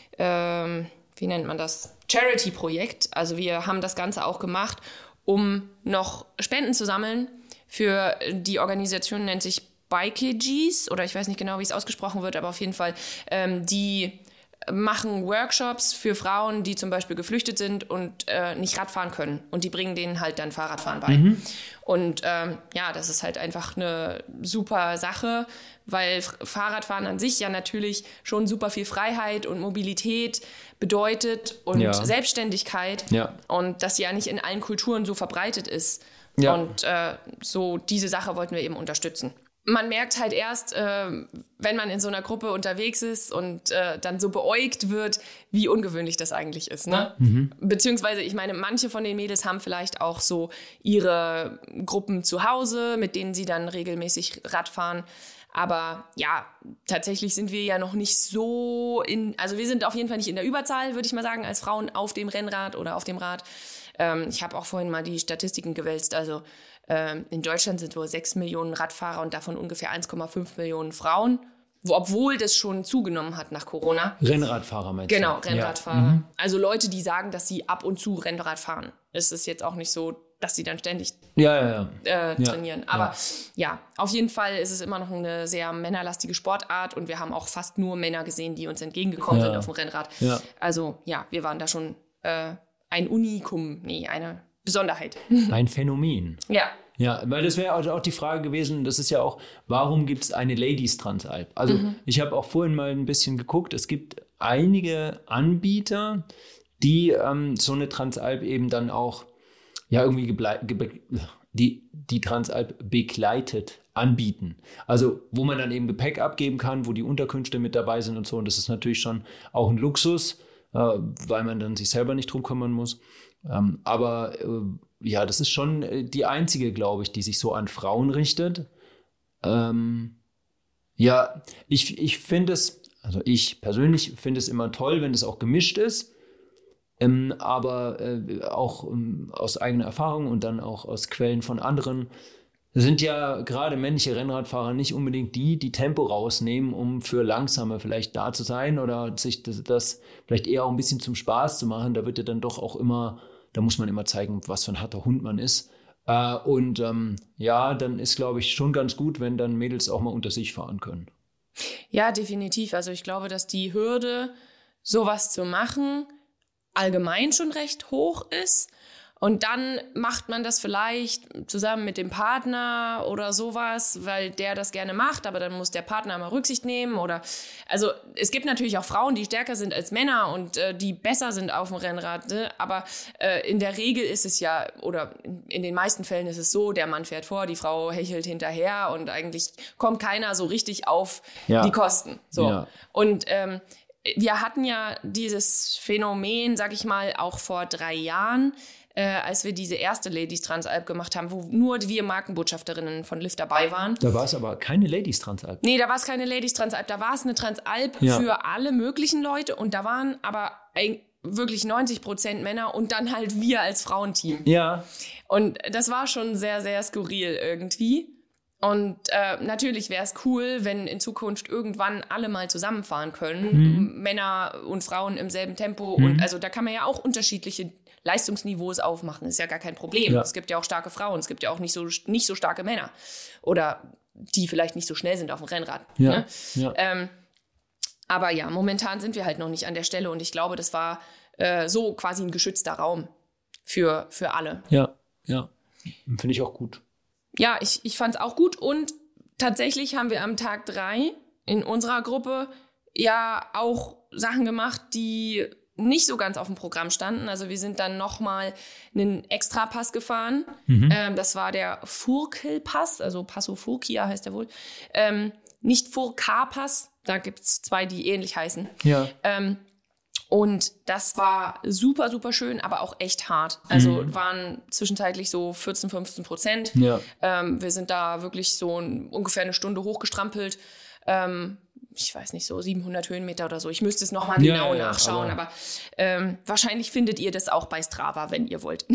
wie nennt man das? Charity-Projekt. Also wir haben das Ganze auch gemacht, um noch Spenden zu sammeln für die Organisation, nennt sich BikeGs, oder ich weiß nicht genau, wie es ausgesprochen wird, aber auf jeden Fall, die machen Workshops für Frauen, die zum Beispiel geflüchtet sind und nicht Radfahren können. Und die bringen denen halt dann Fahrradfahren bei. Und das ist halt einfach eine super Sache, weil Fahrradfahren an sich ja natürlich schon super viel Freiheit und Mobilität bedeutet und Selbstständigkeit. Ja. Und das ja nicht in allen Kulturen so verbreitet ist. Ja. Und so diese Sache wollten wir eben unterstützen. Man merkt halt erst, wenn man in so einer Gruppe unterwegs ist und dann so beäugt wird, wie ungewöhnlich das eigentlich ist. Ne? Beziehungsweise, ich meine, manche von den Mädels haben vielleicht auch so ihre Gruppen zu Hause, mit denen sie dann regelmäßig Rad fahren. Aber ja, tatsächlich sind wir ja noch nicht so also wir sind auf jeden Fall nicht in der Überzahl, würde ich mal sagen, als Frauen auf dem Rennrad oder auf dem Rad. Ich habe auch vorhin mal die Statistiken gewälzt, also in Deutschland sind wohl 6 Millionen Radfahrer und davon ungefähr 1,5 Millionen Frauen, obwohl das schon zugenommen hat nach Corona. Rennradfahrer meinst du? Genau, Rennradfahrer. Ja. Also Leute, die sagen, dass sie ab und zu Rennrad fahren. Es ist jetzt auch nicht so, dass sie dann ständig trainieren. Aber auf jeden Fall ist es immer noch eine sehr männerlastige Sportart und wir haben auch fast nur Männer gesehen, die uns entgegengekommen sind auf dem Rennrad. Ja. Also wir waren da schon ein Unikum, eine Besonderheit. Ein Phänomen. Ja. Ja, weil das wäre auch die Frage gewesen, das ist ja auch, warum gibt es eine Ladies Transalp? Also ich habe auch vorhin mal ein bisschen geguckt, es gibt einige Anbieter, die so eine Transalp eben dann auch irgendwie die Transalp begleitet anbieten. Also wo man dann eben Gepäck abgeben kann, wo die Unterkünfte mit dabei sind und so. Und das ist natürlich schon auch ein Luxus, weil man dann sich selber nicht drum kümmern muss. Aber das ist schon die einzige, glaube ich, die sich so an Frauen richtet. Ich finde es, also ich persönlich finde es immer toll, wenn es auch gemischt ist. Aber auch aus eigener Erfahrung und dann auch aus Quellen von anderen sind ja gerade männliche Rennradfahrer nicht unbedingt die Tempo rausnehmen, um für Langsame vielleicht da zu sein oder sich das vielleicht eher auch ein bisschen zum Spaß zu machen. Da wird ja dann doch auch immer, da muss man immer zeigen, was für ein harter Hund man ist. Dann ist, glaube ich, schon ganz gut, wenn dann Mädels auch mal unter sich fahren können. Ja, definitiv. Also ich glaube, dass die Hürde, sowas zu machen, allgemein schon recht hoch ist. Und dann macht man das vielleicht zusammen mit dem Partner oder sowas, weil der das gerne macht, aber dann muss der Partner mal Rücksicht nehmen also es gibt natürlich auch Frauen, die stärker sind als Männer und die besser sind auf dem Rennrad, ne? Aber in der Regel ist es oder in den meisten Fällen ist es so, der Mann fährt vor, die Frau hechelt hinterher und eigentlich kommt keiner so richtig auf die Kosten. So. Ja. Und wir hatten ja dieses Phänomen, sag ich mal, auch vor 3 Jahren, als wir diese erste Ladies Transalp gemacht haben, wo nur wir Markenbotschafterinnen von Lift dabei waren. Da war es aber keine Ladies Transalp. Nee, da war es keine Ladies Transalp. Da war es eine Transalp für alle möglichen Leute und da waren aber wirklich 90% Männer und dann halt wir als Frauenteam. Ja. Und das war schon sehr, sehr skurril irgendwie. Und natürlich wäre es cool, wenn in Zukunft irgendwann alle mal zusammenfahren können, Männer und Frauen im selben Tempo. Und also da kann man ja auch unterschiedliche Leistungsniveaus aufmachen, ist ja gar kein Problem. Ja. Es gibt ja auch starke Frauen, es gibt ja auch nicht so starke Männer. Oder die vielleicht nicht so schnell sind auf dem Rennrad. Ja. Ne? Ja. Aber ja, momentan sind wir halt noch nicht an der Stelle und ich glaube, das war so quasi ein geschützter Raum für alle. Ja, finde ich auch gut. Ja, ich fand es auch gut und tatsächlich haben wir am Tag 3 in unserer Gruppe ja auch Sachen gemacht, die nicht so ganz auf dem Programm standen. Also wir sind dann nochmal einen Extrapass gefahren. Das war der Furkel-Pass, also Passo Furcia heißt der wohl. Nicht Furka-Pass, da gibt es 2, die ähnlich heißen. Ja. Und das war super, super schön, aber auch echt hart. Also waren zwischenzeitlich so 14-15%. Ja. Wir sind da wirklich so ungefähr eine Stunde hochgestrampelt. Ich weiß nicht, so 700 Höhenmeter oder so. Ich müsste es nochmal genau nachschauen, aber wahrscheinlich findet ihr das auch bei Strava, wenn ihr wollt.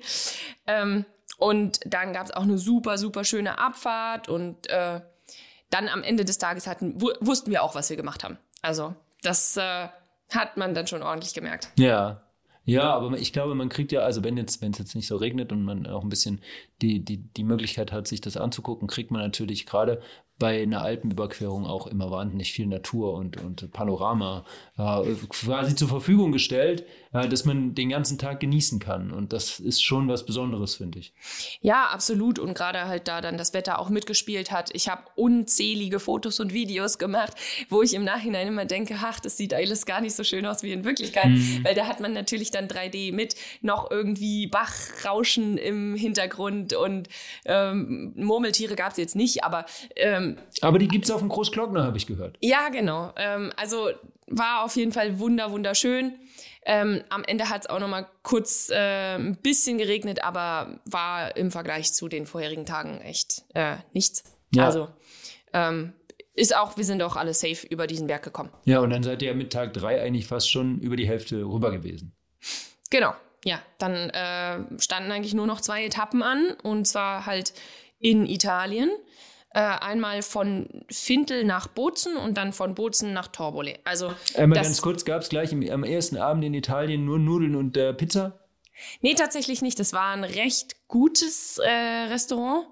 Und dann gab es auch eine super, super schöne Abfahrt und dann am Ende des Tages wussten wir auch, was wir gemacht haben. Also das hat man dann schon ordentlich gemerkt. Ja. Ja, aber ich glaube, man kriegt ja, also wenn es jetzt nicht so regnet und man auch ein bisschen die Möglichkeit hat, sich das anzugucken, kriegt man natürlich gerade bei einer Alpenüberquerung auch immer wahnsinnig viel Natur und Panorama quasi zur Verfügung gestellt, dass man den ganzen Tag genießen kann. Und das ist schon was Besonderes, finde ich. Ja, absolut. Und gerade halt da dann das Wetter auch mitgespielt hat. Ich habe unzählige Fotos und Videos gemacht, wo ich im Nachhinein immer denke, ach, das sieht alles gar nicht so schön aus wie in Wirklichkeit. Weil da hat man natürlich dann 3D mit noch irgendwie Bachrauschen im Hintergrund und Murmeltiere gab es jetzt nicht, aber die gibt es auf dem Großglockner, habe ich gehört. Ja, genau. Also war auf jeden Fall wunderschön. Am Ende hat es auch noch mal kurz ein bisschen geregnet, aber war im Vergleich zu den vorherigen Tagen echt nichts. Ja. Also wir sind auch alle safe über diesen Berg gekommen. Ja, und dann seid ihr mit Tag 3 eigentlich fast schon über die Hälfte rüber gewesen. Genau, ja. Dann standen eigentlich nur noch 2 Etappen an, und zwar halt in Italien. Einmal von Fintel nach Bozen und dann von Bozen nach Torbole. Also ganz kurz, gab es gleich am ersten Abend in Italien nur Nudeln und Pizza? Nee, tatsächlich nicht. Das war ein recht gutes Restaurant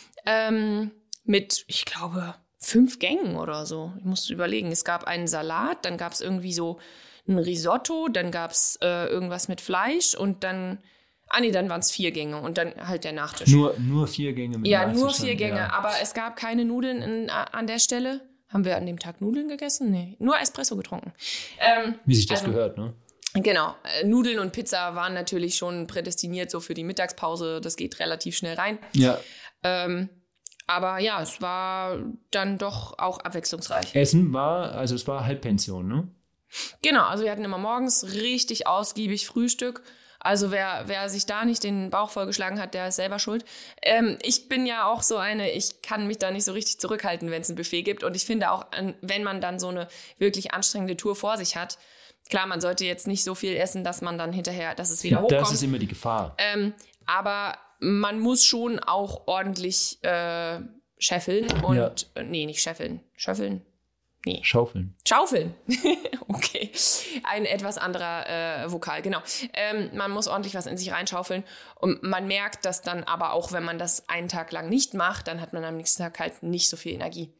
mit, ich glaube, 5 Gängen oder so. Ich musste überlegen. Es gab einen Salat, dann gab es irgendwie so ein Risotto, dann gab es irgendwas mit Fleisch und dann dann waren es 4 Gänge und dann halt der Nachtisch. Nur 4 Gänge mit Ja, Nachtisch nur 4 Gänge, ja. Aber es gab keine Nudeln an der Stelle. Haben wir an dem Tag Nudeln gegessen? Nee, nur Espresso getrunken. Wie sich das gehört, ne? Genau. Nudeln und Pizza waren natürlich schon prädestiniert so für die Mittagspause. Das geht relativ schnell rein. Ja. Aber ja, es war dann doch auch abwechslungsreich. Essen es war Halbpension, ne? Genau, also wir hatten immer morgens richtig ausgiebig Frühstück. Also wer sich da nicht den Bauch vollgeschlagen hat, der ist selber schuld. Ich bin ja auch so ich kann mich da nicht so richtig zurückhalten, wenn es ein Buffet gibt. Und ich finde auch, wenn man dann so eine wirklich anstrengende Tour vor sich hat, klar, man sollte jetzt nicht so viel essen, dass man dann hinterher, dass es wieder hochkommt. Das ist immer die Gefahr. Aber man muss schon auch ordentlich scheffeln und, nee, nicht scheffeln, schöffeln. Nee. Schaufeln. Okay. Ein etwas anderer Vokal, genau. Man muss ordentlich was in sich reinschaufeln. Und man merkt das dann aber auch, wenn man das einen Tag lang nicht macht, dann hat man am nächsten Tag halt nicht so viel Energie.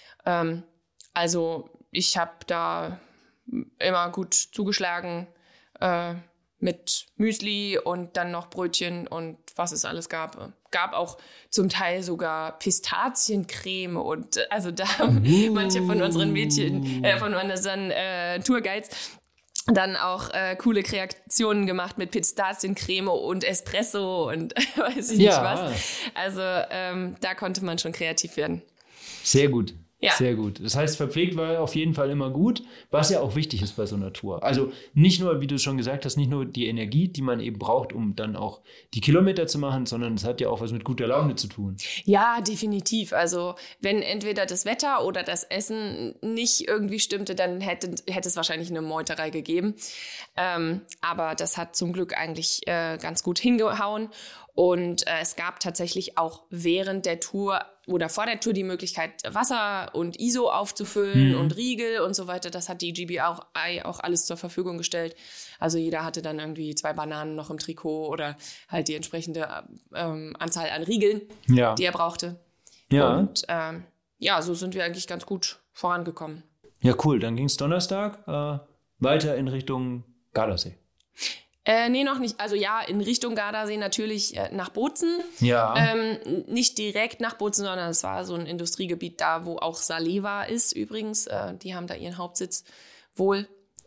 Also ich habe da immer gut zugeschlagen mit Müsli und dann noch Brötchen und was es alles gab. Gab auch zum Teil sogar Pistaziencreme und also da haben manche von unseren von unseren Tourguides dann auch coole Kreationen gemacht mit Pistaziencreme und Espresso und weiß ich nicht was. Also da konnte man schon kreativ werden. Sehr gut. Ja. Sehr gut. Das heißt, verpflegt war auf jeden Fall immer gut, was ja auch wichtig ist bei so einer Tour. Also nicht nur, wie du schon gesagt hast, nicht nur die Energie, die man eben braucht, um dann auch die Kilometer zu machen, sondern es hat ja auch was mit guter Laune zu tun. Ja, definitiv. Also wenn entweder das Wetter oder das Essen nicht irgendwie stimmte, dann hätte es wahrscheinlich eine Meuterei gegeben. Aber das hat zum Glück eigentlich ganz gut hingehauen. Und es gab tatsächlich auch während der Tour oder vor der Tour die Möglichkeit, Wasser und ISO aufzufüllen und Riegel und so weiter. Das hat die GBI auch alles zur Verfügung gestellt. Also jeder hatte dann irgendwie 2 Bananen noch im Trikot oder halt die entsprechende Anzahl an Riegeln, die er brauchte. Ja. Und so sind wir eigentlich ganz gut vorangekommen. Ja, cool. Dann ging es Donnerstag weiter in Richtung Gardasee. Nee, noch nicht. Also ja, in Richtung Gardasee natürlich nach Bozen. Ja. Nicht direkt nach Bozen, sondern es war so ein Industriegebiet da, wo auch Saleva ist übrigens. Die haben da ihren Hauptsitz wohl.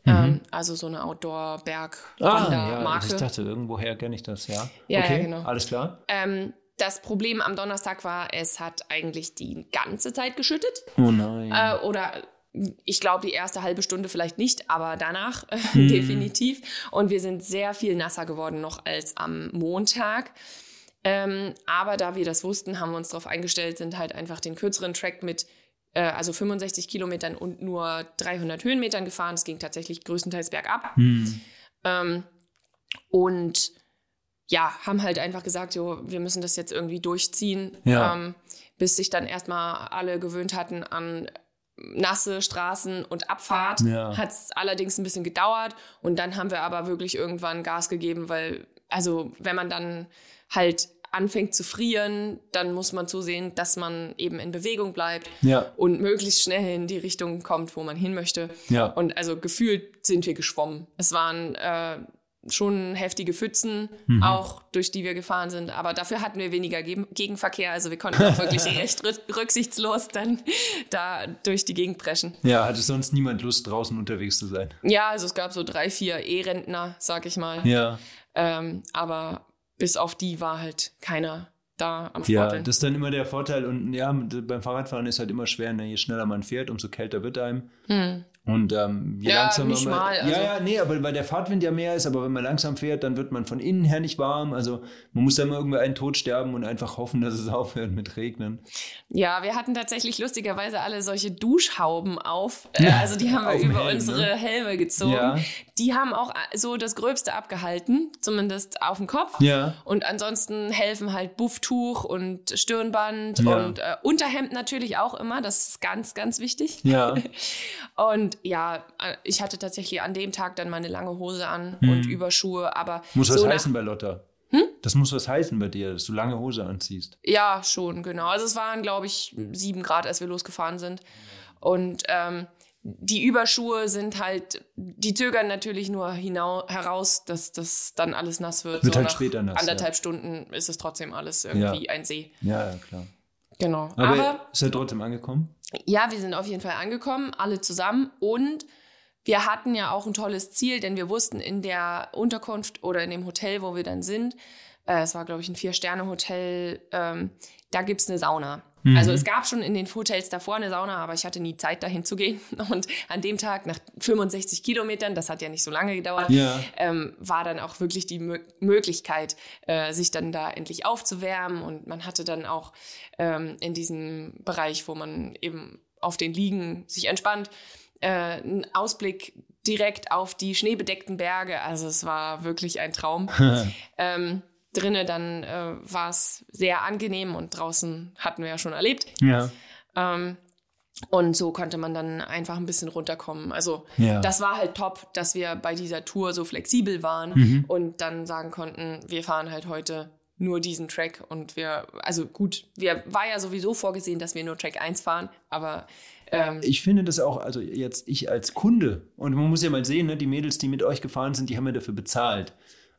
Also so eine Ja, Outdoor-Berg-Wandermarke. ich dachte, irgendwoher kenne ich das, ja. Ja, okay, ja, genau. alles klar. Das Problem am Donnerstag war, es hat eigentlich die ganze Zeit geschüttet. Oh nein. Oder ich glaube, die erste halbe Stunde vielleicht nicht, aber danach definitiv. Und wir sind sehr viel nasser geworden noch als am Montag. Aber da wir das wussten, haben wir uns darauf eingestellt, sind halt einfach den kürzeren Track mit also 65 Kilometern und nur 300 Höhenmetern gefahren. Es ging tatsächlich größtenteils bergab. Und ja, haben halt einfach gesagt, jo, wir müssen das jetzt irgendwie durchziehen, bis sich dann erstmal alle gewöhnt hatten an nasse Straßen und Abfahrt. Ja. Hat es allerdings ein bisschen gedauert und dann haben wir aber wirklich irgendwann Gas gegeben, weil, also wenn man dann halt anfängt zu frieren, dann muss man zusehen, dass man eben in Bewegung bleibt und möglichst schnell in die Richtung kommt, wo man hin möchte. Ja. Und also gefühlt sind wir geschwommen. Es waren schon heftige Pfützen, auch durch die wir gefahren sind. Aber dafür hatten wir weniger Gegenverkehr. Also wir konnten auch wirklich recht rücksichtslos dann da durch die Gegend preschen. Ja, hatte sonst niemand Lust, draußen unterwegs zu sein? Ja, also es gab so 3, 4 E-Rentner, sag ich mal. Ja. Aber bis auf die war halt keiner da am Ja, Sporteln. das ist dann immer der Vorteil. Und ja, beim Fahrradfahren ist halt immer schwer, ne? Je schneller man fährt, umso kälter wird einem. Und je langsamer nicht man... mal, also- Nee, aber weil der Fahrtwind ja mehr ist, aber wenn man langsam fährt, dann wird man von innen her nicht warm. Also man muss da immer irgendwie einen Tod sterben und einfach hoffen, dass es aufhört mit Regnen. Ja, wir hatten tatsächlich lustigerweise alle solche Duschhauben auf. Also die haben wir Auf dem über Helm, unsere Helme gezogen. Ja. Die haben auch so das Gröbste abgehalten, zumindest auf dem Kopf. Ja. Und ansonsten helfen halt Bufftuch und Stirnband Ja. und Unterhemd natürlich auch immer. Das ist ganz, ganz wichtig. Ja. Und ja, ich hatte tatsächlich an dem Tag dann meine lange Hose an und Überschuhe, aber Muss was so heißen bei Lotta? Das muss was heißen bei dir, dass du lange Hose anziehst. Ja, schon, genau. Also es waren, glaube ich, 7 Grad, als wir losgefahren sind. Und die Überschuhe sind halt, die zögern natürlich nur heraus, dass das dann alles nass wird. Wird so halt nach später nass, 1,5 Stunden ist es trotzdem alles irgendwie ein See. Ja, klar. Genau. Aber ist er trotzdem angekommen? Ja, wir sind auf jeden Fall angekommen, alle zusammen. Und wir hatten ja auch ein tolles Ziel, denn wir wussten in der Unterkunft oder in dem Hotel, wo wir dann sind, es war, glaube ich, ein 4-Sterne-Hotel, da gibt es eine Sauna. Also es gab schon in den Hotels davor eine Sauna, aber ich hatte nie Zeit, dahin zu gehen. Und an dem Tag, nach 65 Kilometern, das hat ja nicht so lange gedauert, war dann auch wirklich die Möglichkeit, sich dann da endlich aufzuwärmen. Und man hatte dann auch in diesem Bereich, wo man eben auf den Liegen sich entspannt, einen Ausblick direkt auf die schneebedeckten Berge. Also es war wirklich ein Traum. Drinnen dann war es sehr angenehm und draußen hatten wir ja schon erlebt. Ja. Und so konnte man dann einfach ein bisschen runterkommen. Also das war halt top, dass wir bei dieser Tour so flexibel waren und dann sagen konnten, wir fahren halt heute nur diesen Track und war ja sowieso vorgesehen, dass wir nur Track 1 fahren, aber ich finde das auch, also jetzt ich als Kunde, und man muss ja mal sehen, ne, die Mädels, die mit euch gefahren sind, die haben ja dafür bezahlt.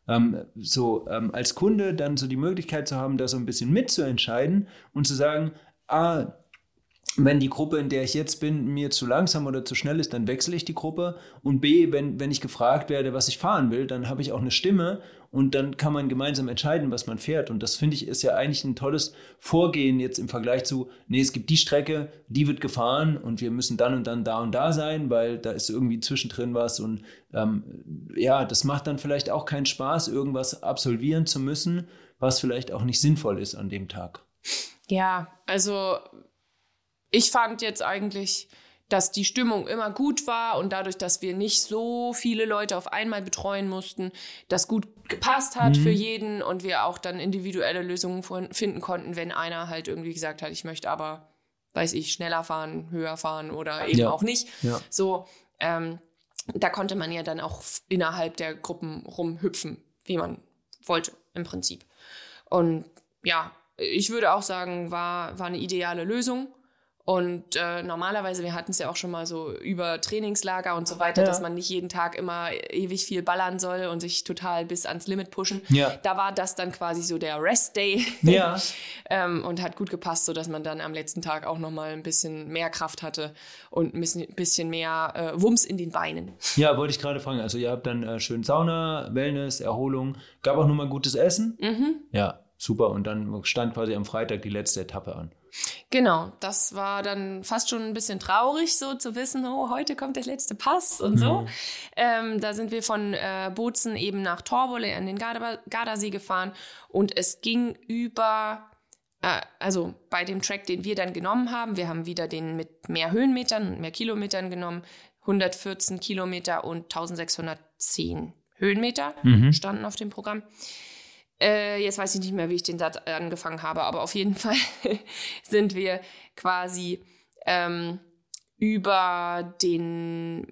Als Kunde dann so die Möglichkeit zu haben, da so ein bisschen mitzuentscheiden und zu sagen, wenn die Gruppe, in der ich jetzt bin, mir zu langsam oder zu schnell ist, dann wechsle ich die Gruppe. Und B, wenn ich gefragt werde, was ich fahren will, dann habe ich auch eine Stimme und dann kann man gemeinsam entscheiden, was man fährt. Und das, finde ich, ist ja eigentlich ein tolles Vorgehen jetzt im Vergleich zu, nee, es gibt die Strecke, die wird gefahren und wir müssen dann und dann da und da sein, weil da ist irgendwie zwischendrin was. Und das macht dann vielleicht auch keinen Spaß, irgendwas absolvieren zu müssen, was vielleicht auch nicht sinnvoll ist an dem Tag. Ja, also ich fand jetzt eigentlich, dass die Stimmung immer gut war und dadurch, dass wir nicht so viele Leute auf einmal betreuen mussten, das gut gepasst hat für jeden und wir auch dann individuelle Lösungen finden konnten, wenn einer halt irgendwie gesagt hat, ich möchte aber, weiß ich, schneller fahren, höher fahren oder eben auch nicht. Ja. So, da konnte man ja dann auch innerhalb der Gruppen rumhüpfen, wie man wollte im Prinzip. Und ja, ich würde auch sagen, war eine ideale Lösung. Und normalerweise, wir hatten es ja auch schon mal so über Trainingslager und so weiter, dass man nicht jeden Tag immer ewig viel ballern soll und sich total bis ans Limit pushen. Ja. Da war das dann quasi so der Rest-Day und hat gut gepasst, sodass man dann am letzten Tag auch nochmal ein bisschen mehr Kraft hatte und ein bisschen mehr Wumms in den Beinen. Ja, wollte ich gerade fragen. Also ihr habt dann schön Sauna, Wellness, Erholung. Gab auch nochmal gutes Essen? Ja, super. Und dann stand quasi am Freitag die letzte Etappe an. Genau, das war dann fast schon ein bisschen traurig, so zu wissen, oh, heute kommt der letzte Pass und so. Da sind wir von Bozen eben nach Torbole an den Gardasee gefahren und es ging also bei dem Track, den wir dann genommen haben, wir haben wieder den mit mehr Höhenmetern und mehr Kilometern genommen, 114 Kilometer und 1610 Höhenmeter standen auf dem Programm. Jetzt weiß ich nicht mehr, wie ich den Satz angefangen habe, aber auf jeden Fall sind wir quasi über den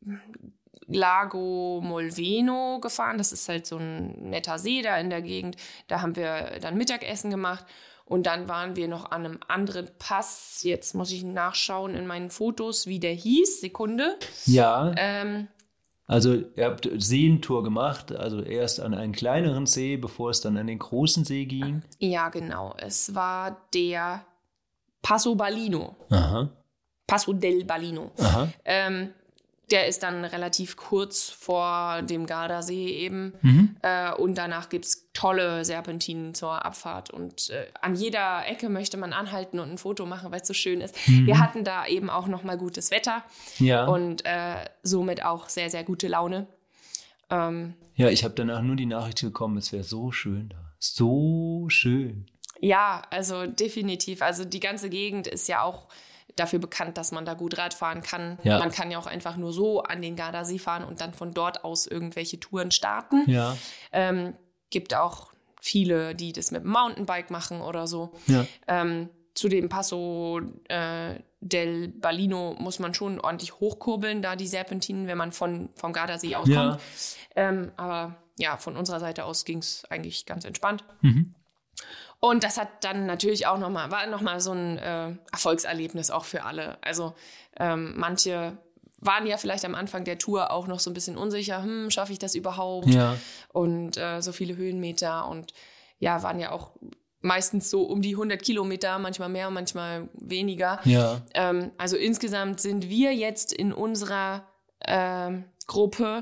Lago Molveno gefahren. Das ist halt so ein netter See da in der Gegend. Da haben wir dann Mittagessen gemacht und dann waren wir noch an einem anderen Pass. Jetzt muss ich nachschauen in meinen Fotos, wie der hieß. Sekunde. Ja. Also ihr habt Seentour gemacht, also erst an einen kleineren See, bevor es dann an den großen See ging. Ja, genau. Es war der Passo Balino. Aha. Passo del Balino. Aha. Der ist dann relativ kurz vor dem Gardasee eben. Und danach gibt es tolle Serpentinen zur Abfahrt. Und an jeder Ecke möchte man anhalten und ein Foto machen, weil es so schön ist. Wir hatten da eben auch noch mal gutes Wetter. Ja. Und somit auch sehr, sehr gute Laune. Ja, ich habe danach nur die Nachricht bekommen, es wäre so schön da. So schön. Ja, also definitiv. Also die ganze Gegend ist ja auch dafür bekannt, dass man da gut Radfahren kann. Ja. Man kann ja auch einfach nur so an den Gardasee fahren und dann von dort aus irgendwelche Touren starten. Ja. Gibt auch viele, die das mit dem Mountainbike machen oder so. Ja. Zu dem Passo del Balino muss man schon ordentlich hochkurbeln, da die Serpentinen, wenn man vom Gardasee aus kommt. Aber ja, von unserer Seite aus ging es eigentlich ganz entspannt. Und das hat dann natürlich auch war nochmal so ein Erfolgserlebnis auch für alle. Also manche waren ja vielleicht am Anfang der Tour auch noch so ein bisschen unsicher, schaffe ich das überhaupt? Ja. Und so viele Höhenmeter und ja, waren ja auch meistens so um die 100 Kilometer, manchmal mehr, manchmal weniger. Ja. Also insgesamt sind wir jetzt in unserer Gruppe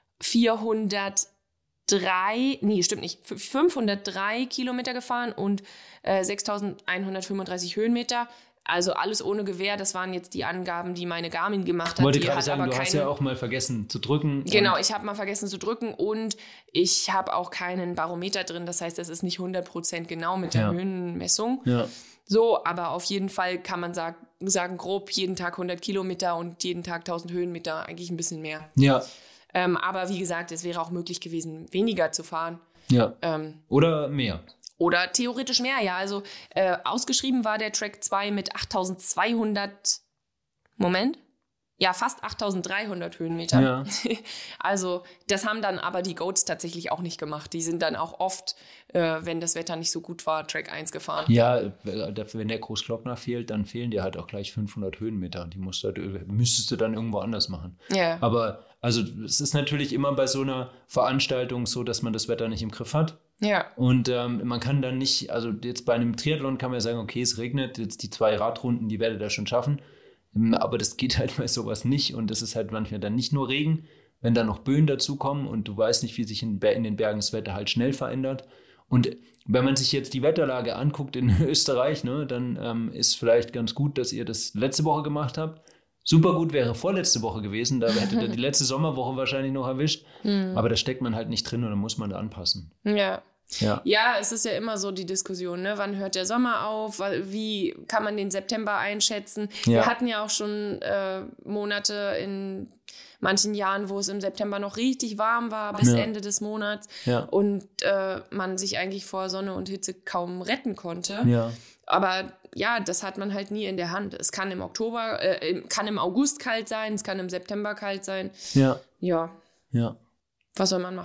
503 Kilometer gefahren und 6.135 Höhenmeter. Also alles ohne Gewehr, das waren jetzt die Angaben, die meine Garmin gemacht hat. Wollte gerade sagen, du hast ja auch mal vergessen zu drücken. Genau, ich habe mal vergessen zu drücken und ich habe auch keinen Barometer drin. Das heißt, das ist nicht 100% genau mit der Höhenmessung. Ja. So, aber auf jeden Fall kann man sagen, grob jeden Tag 100 Kilometer und jeden Tag 1.000 Höhenmeter, eigentlich ein bisschen mehr. Ja. Aber wie gesagt, es wäre auch möglich gewesen, weniger zu fahren. Ja. Oder mehr. Oder theoretisch mehr, ja. Also ausgeschrieben war der Track 2 mit 8.200, fast 8.300 Höhenmeter. Ja. Also das haben dann aber die Goats tatsächlich auch nicht gemacht. Die sind dann auch oft, wenn das Wetter nicht so gut war, Track 1 gefahren. Ja, wenn der Großglockner fehlt, dann fehlen dir halt auch gleich 500 Höhenmeter. Die müsstest du dann irgendwo anders machen. Ja. Aber also es ist natürlich immer bei so einer Veranstaltung so, dass man das Wetter nicht im Griff hat. Ja. Und man kann dann nicht, also jetzt bei einem Triathlon kann man ja sagen, okay, es regnet, jetzt die 2 Radrunden, die werdet ihr schon schaffen. Aber das geht halt bei sowas nicht und das ist halt manchmal dann nicht nur Regen, wenn dann noch Böen dazukommen und du weißt nicht, wie sich in den Bergen das Wetter halt schnell verändert. Und wenn man sich jetzt die Wetterlage anguckt in Österreich, ne, dann ist vielleicht ganz gut, dass ihr das letzte Woche gemacht habt. Super gut wäre vorletzte Woche gewesen, da hättet ihr die letzte Sommerwoche wahrscheinlich noch erwischt. Aber da steckt man halt nicht drin und dann muss man da anpassen. Ja. Ja, es ist ja immer so die Diskussion, ne? Wann hört der Sommer auf? Wie kann man den September einschätzen? Ja. Wir hatten ja auch schon Monate in manchen Jahren, wo es im September noch richtig warm war, bis Ende des Monats. Ja. Und man sich eigentlich vor Sonne und Hitze kaum retten konnte. Ja. Aber ja, das hat man halt nie in der Hand. Es kann im August kalt sein, es kann im September kalt sein. Ja. Ja. Ja. Was soll man machen?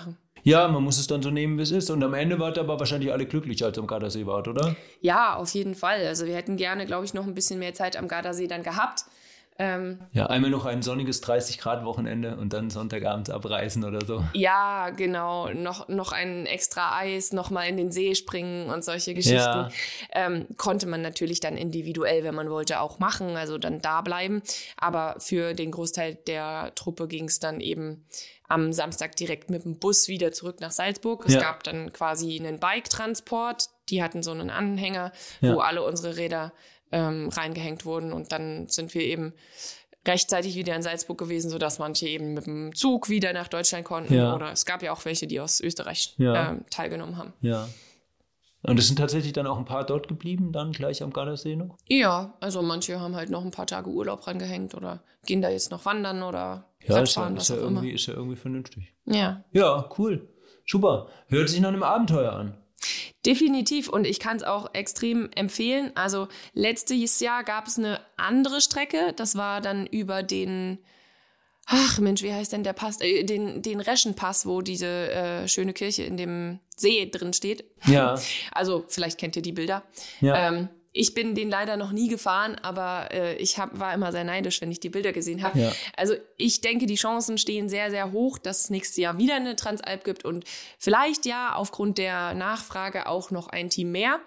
Ja, man muss es dann so nehmen, wie es ist. Und am Ende wart ihr aber wahrscheinlich alle glücklich, als ihr am Gardasee wart, oder? Ja, auf jeden Fall. Also wir hätten gerne, glaube ich, noch ein bisschen mehr Zeit am Gardasee dann gehabt. Ja, einmal noch ein sonniges 30-Grad-Wochenende und dann Sonntagabend abreisen oder so. Ja, genau. Noch ein extra Eis, noch mal in den See springen und solche Geschichten. Ja. Konnte man natürlich dann individuell, wenn man wollte, auch machen, also dann da bleiben. Aber für den Großteil der Truppe ging es dann eben am Samstag direkt mit dem Bus wieder zurück nach Salzburg. Es gab dann quasi einen Bike-Transport. Die hatten so einen Anhänger, wo alle unsere Räder reingehängt wurden, und dann sind wir eben rechtzeitig wieder in Salzburg gewesen, sodass manche eben mit dem Zug wieder nach Deutschland konnten, oder es gab ja auch welche, die aus Österreich teilgenommen haben. Ja. Und es sind tatsächlich dann auch ein paar dort geblieben, dann gleich am Gardasee noch? Ja, also manche haben halt noch ein paar Tage Urlaub rangehängt oder gehen da jetzt noch wandern oder Radfahren, ist ja irgendwie vernünftig. Ja. Ja, cool. Super. Hört sich nach einem Abenteuer an. Definitiv, und ich kann es auch extrem empfehlen. Also letztes Jahr gab es eine andere Strecke, das war dann über den, wie heißt denn der Pass? Den Reschenpass, wo diese schöne Kirche in dem See drin steht. Ja. Also vielleicht kennt ihr die Bilder. Ja. Ich bin den leider noch nie gefahren, aber ich war immer sehr neidisch, wenn ich die Bilder gesehen habe. Ja. Also ich denke, die Chancen stehen sehr, sehr hoch, dass es nächstes Jahr wieder eine Transalp gibt und vielleicht aufgrund der Nachfrage auch noch ein Team mehr.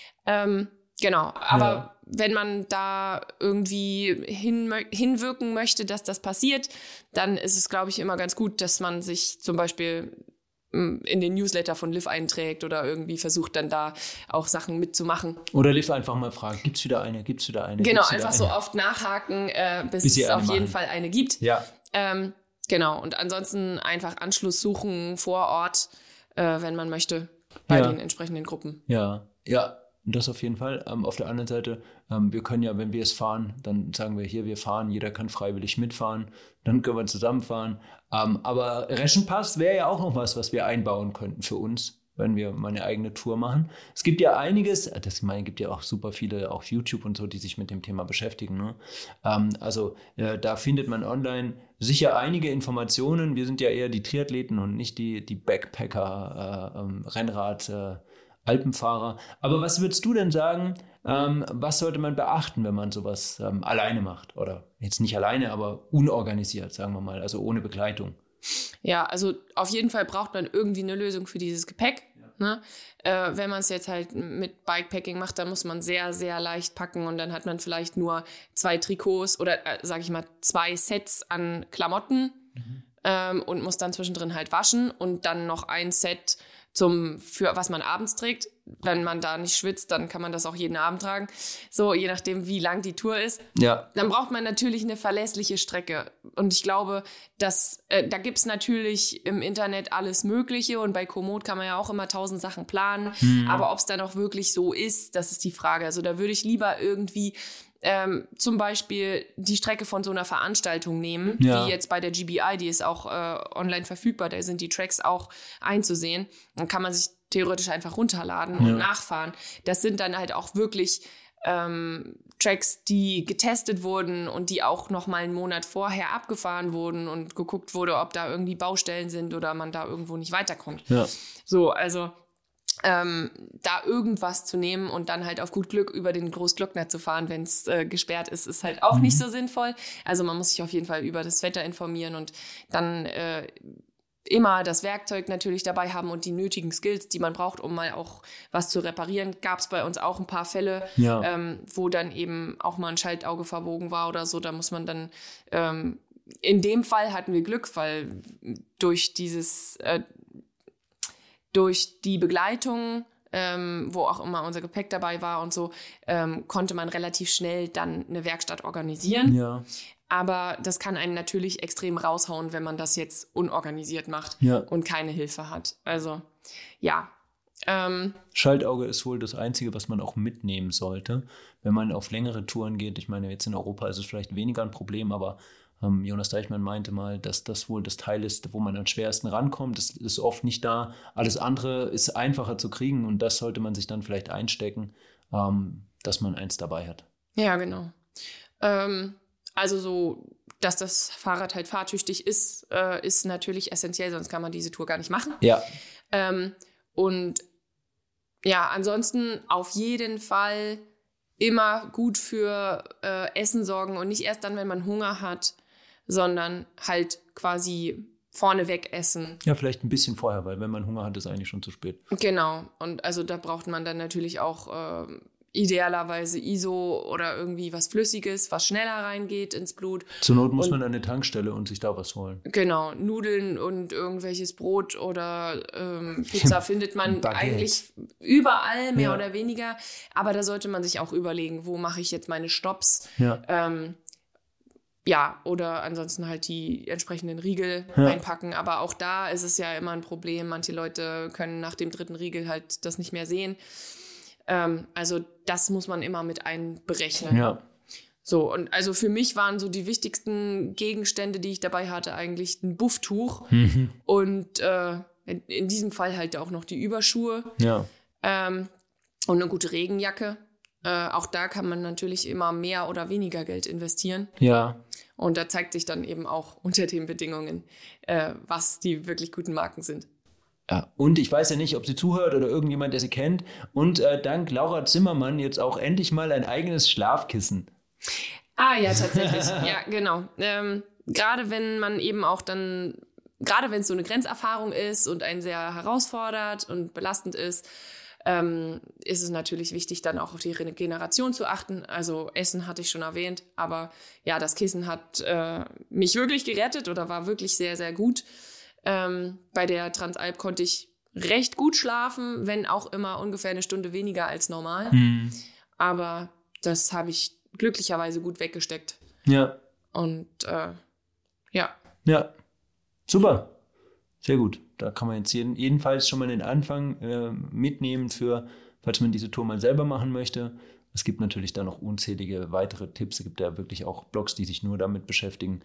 Genau, aber wenn man da irgendwie hinwirken möchte, dass das passiert, dann ist es, glaube ich, immer ganz gut, dass man sich zum Beispiel in den Newsletter von Liv einträgt oder irgendwie versucht dann da auch Sachen mitzumachen. Oder Liv einfach mal fragen, gibt's wieder eine? Genau, einfach so oft nachhaken, bis es auf jeden Fall eine gibt. Ja. Genau, und ansonsten einfach Anschluss suchen vor Ort, wenn man möchte, bei den entsprechenden Gruppen. Ja, das auf jeden Fall. Auf der anderen Seite, wir können ja, wenn wir es fahren, dann sagen wir hier, wir fahren, jeder kann freiwillig mitfahren, dann können wir zusammenfahren. Aber Reschenpass wäre ja auch noch was wir einbauen könnten für uns, wenn wir mal eine eigene Tour machen. Es gibt ja einiges, gibt ja auch super viele auf YouTube und so, die sich mit dem Thema beschäftigen. Ne? Da findet man online sicher einige Informationen. Wir sind ja eher die Triathleten und nicht die Backpacker, Rennrad, Alpenfahrer. Aber was würdest du denn sagen, was sollte man beachten, wenn man sowas alleine macht? Oder jetzt nicht alleine, aber unorganisiert, sagen wir mal, also ohne Begleitung. Ja, also auf jeden Fall braucht man irgendwie eine Lösung für dieses Gepäck. Ne? Wenn man es jetzt halt mit Bikepacking macht, dann muss man sehr, sehr leicht packen und dann hat man vielleicht nur 2 Trikots oder, sage ich mal, 2 Sets an Klamotten und muss dann zwischendrin halt waschen und dann noch ein Set für was man abends trägt. Wenn man da nicht schwitzt, dann kann man das auch jeden Abend tragen. So, je nachdem, wie lang die Tour ist. Ja. Dann braucht man natürlich eine verlässliche Strecke. Und ich glaube, dass da gibt es natürlich im Internet alles Mögliche und bei Komoot kann man ja auch immer 1000 Sachen planen. Aber ob es dann auch wirklich so ist, das ist die Frage. Also da würde ich lieber irgendwie zum Beispiel die Strecke von so einer Veranstaltung nehmen, wie jetzt bei der GBI, die ist auch online verfügbar, da sind die Tracks auch einzusehen. Dann kann man sich theoretisch einfach runterladen und nachfahren. Das sind dann halt auch wirklich Tracks, die getestet wurden und die auch noch mal einen Monat vorher abgefahren wurden und geguckt wurde, ob da irgendwie Baustellen sind oder man da irgendwo nicht weiterkommt. Ja. So, also da irgendwas zu nehmen und dann halt auf gut Glück über den Großglockner zu fahren, wenn es gesperrt ist, ist halt auch nicht so sinnvoll. Also man muss sich auf jeden Fall über das Wetter informieren und dann immer das Werkzeug natürlich dabei haben und die nötigen Skills, die man braucht, um mal auch was zu reparieren. Gab es bei uns auch ein paar Fälle, wo dann eben auch mal ein Schaltauge verbogen war oder so. Da muss man dann in dem Fall hatten wir Glück, weil durch die Begleitung, wo auch immer unser Gepäck dabei war und so, konnte man relativ schnell dann eine Werkstatt organisieren. Ja. Aber das kann einen natürlich extrem raushauen, wenn man das jetzt unorganisiert macht und keine Hilfe hat. Also, ja. Schaltauge ist wohl das Einzige, was man auch mitnehmen sollte, wenn man auf längere Touren geht. Ich meine, jetzt in Europa ist es vielleicht weniger ein Problem, aber Jonas Deichmann meinte mal, dass das wohl das Teil ist, wo man am schwersten rankommt. Das ist oft nicht da. Alles andere ist einfacher zu kriegen und das sollte man sich dann vielleicht einstecken, dass man eins dabei hat. Ja, genau. Also so dass das Fahrrad halt fahrtüchtig ist, ist natürlich essentiell, sonst kann man diese Tour gar nicht machen. Ja. Und ja, ansonsten auf jeden Fall immer gut für Essen sorgen und nicht erst dann, wenn man Hunger hat, sondern halt quasi vorneweg essen. Ja, vielleicht ein bisschen vorher, weil wenn man Hunger hat, ist eigentlich schon zu spät. Genau. Und also da braucht man dann natürlich auch idealerweise ISO oder irgendwie was Flüssiges, was schneller reingeht ins Blut. Zur Not muss man an eine Tankstelle und sich da was holen. Genau, Nudeln und irgendwelches Brot oder Pizza findet man eigentlich überall, mehr oder weniger. Aber da sollte man sich auch überlegen, wo mache ich jetzt meine Stopps? Ja, oder ansonsten halt die entsprechenden Riegel reinpacken. Aber auch da ist es ja immer ein Problem. Manche Leute können nach dem 3. Riegel halt das nicht mehr sehen. Also das muss man immer mit einberechnen. Ja. So, und also für mich waren so die wichtigsten Gegenstände, die ich dabei hatte, eigentlich ein Bufftuch und in diesem Fall halt auch noch die Überschuhe und eine gute Regenjacke. Auch da kann man natürlich immer mehr oder weniger Geld investieren. Ja. Und da zeigt sich dann eben auch unter den Bedingungen, was die wirklich guten Marken sind. Ja, und ich weiß ja nicht, ob sie zuhört oder irgendjemand, der sie kennt. Und dank Laura Zimmermann jetzt auch endlich mal ein eigenes Schlafkissen. Ah ja, tatsächlich. Ja, genau. Gerade wenn man eben auch dann, gerade wenn es so eine Grenzerfahrung ist und einen sehr herausfordert und belastend ist es natürlich wichtig, dann auch auf die Regeneration zu achten. Also Essen hatte ich schon erwähnt, aber ja, das Kissen hat mich wirklich gerettet oder war wirklich sehr, sehr gut. Bei der Transalp konnte ich recht gut schlafen, wenn auch immer ungefähr eine Stunde weniger als normal. Aber das habe ich glücklicherweise gut weggesteckt. Ja. Und ja. Ja, super. Sehr gut. Da kann man jetzt jedenfalls schon mal den Anfang mitnehmen für, falls man diese Tour mal selber machen möchte. Es gibt natürlich da noch unzählige weitere Tipps. Es gibt ja wirklich auch Blogs, die sich nur damit beschäftigen.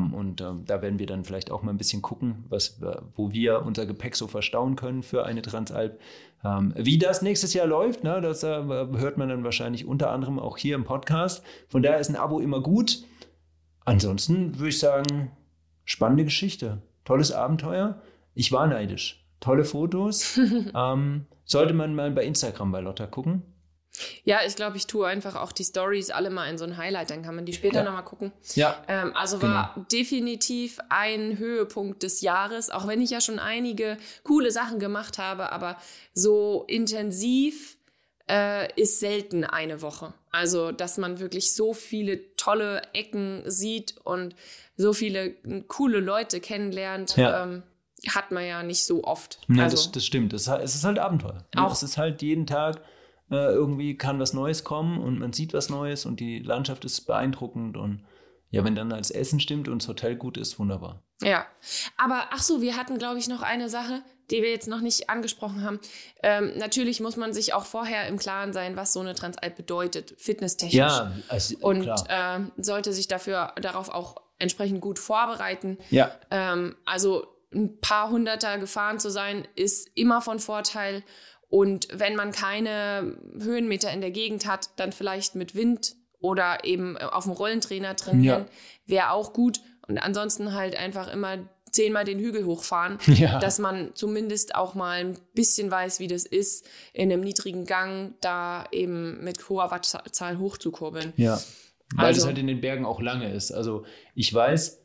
Da werden wir dann vielleicht auch mal ein bisschen gucken, wo wir unser Gepäck so verstauen können für eine Transalp. Wie das nächstes Jahr läuft, ne, das hört man dann wahrscheinlich unter anderem auch hier im Podcast. Von daher ist ein Abo immer gut. Ansonsten würde ich sagen, spannende Geschichte. Tolles Abenteuer. Ich war neidisch. Tolle Fotos. Sollte man mal bei Instagram bei Lotta gucken. Ja, ich glaube, ich tue einfach auch die Stories alle mal in so ein Highlight, dann kann man die später nochmal gucken. Ja. Also war definitiv ein Höhepunkt des Jahres, auch wenn ich ja schon einige coole Sachen gemacht habe, aber so intensiv ist selten eine Woche. Also, dass man wirklich so viele tolle Ecken sieht und so viele coole Leute kennenlernt, hat man ja nicht so oft. Ja, also, das stimmt. Es ist halt Abenteuer. Auch. Es ist halt jeden Tag irgendwie kann was Neues kommen und man sieht was Neues und die Landschaft ist beeindruckend und ja, wenn dann als Essen stimmt und das Hotel gut ist, wunderbar. Ja, aber ach so, wir hatten, glaube ich, noch eine Sache, die wir jetzt noch nicht angesprochen haben. Natürlich muss man sich auch vorher im Klaren sein, was so eine Transalp bedeutet, fitnesstechnisch. Ja, also, und sollte sich darauf auch entsprechend gut vorbereiten. Ja. Also ein paar Hunderter gefahren zu sein, ist immer von Vorteil. Und wenn man keine Höhenmeter in der Gegend hat, dann vielleicht mit Wind oder eben auf dem Rollentrainer trainieren, wäre auch gut. Und ansonsten halt einfach immer 10-mal den Hügel hochfahren, dass man zumindest auch mal ein bisschen weiß, wie das ist, in einem niedrigen Gang da eben mit hoher Wattzahl hochzukurbeln. Ja, weil es halt in den Bergen auch lange ist. Also ich weiß,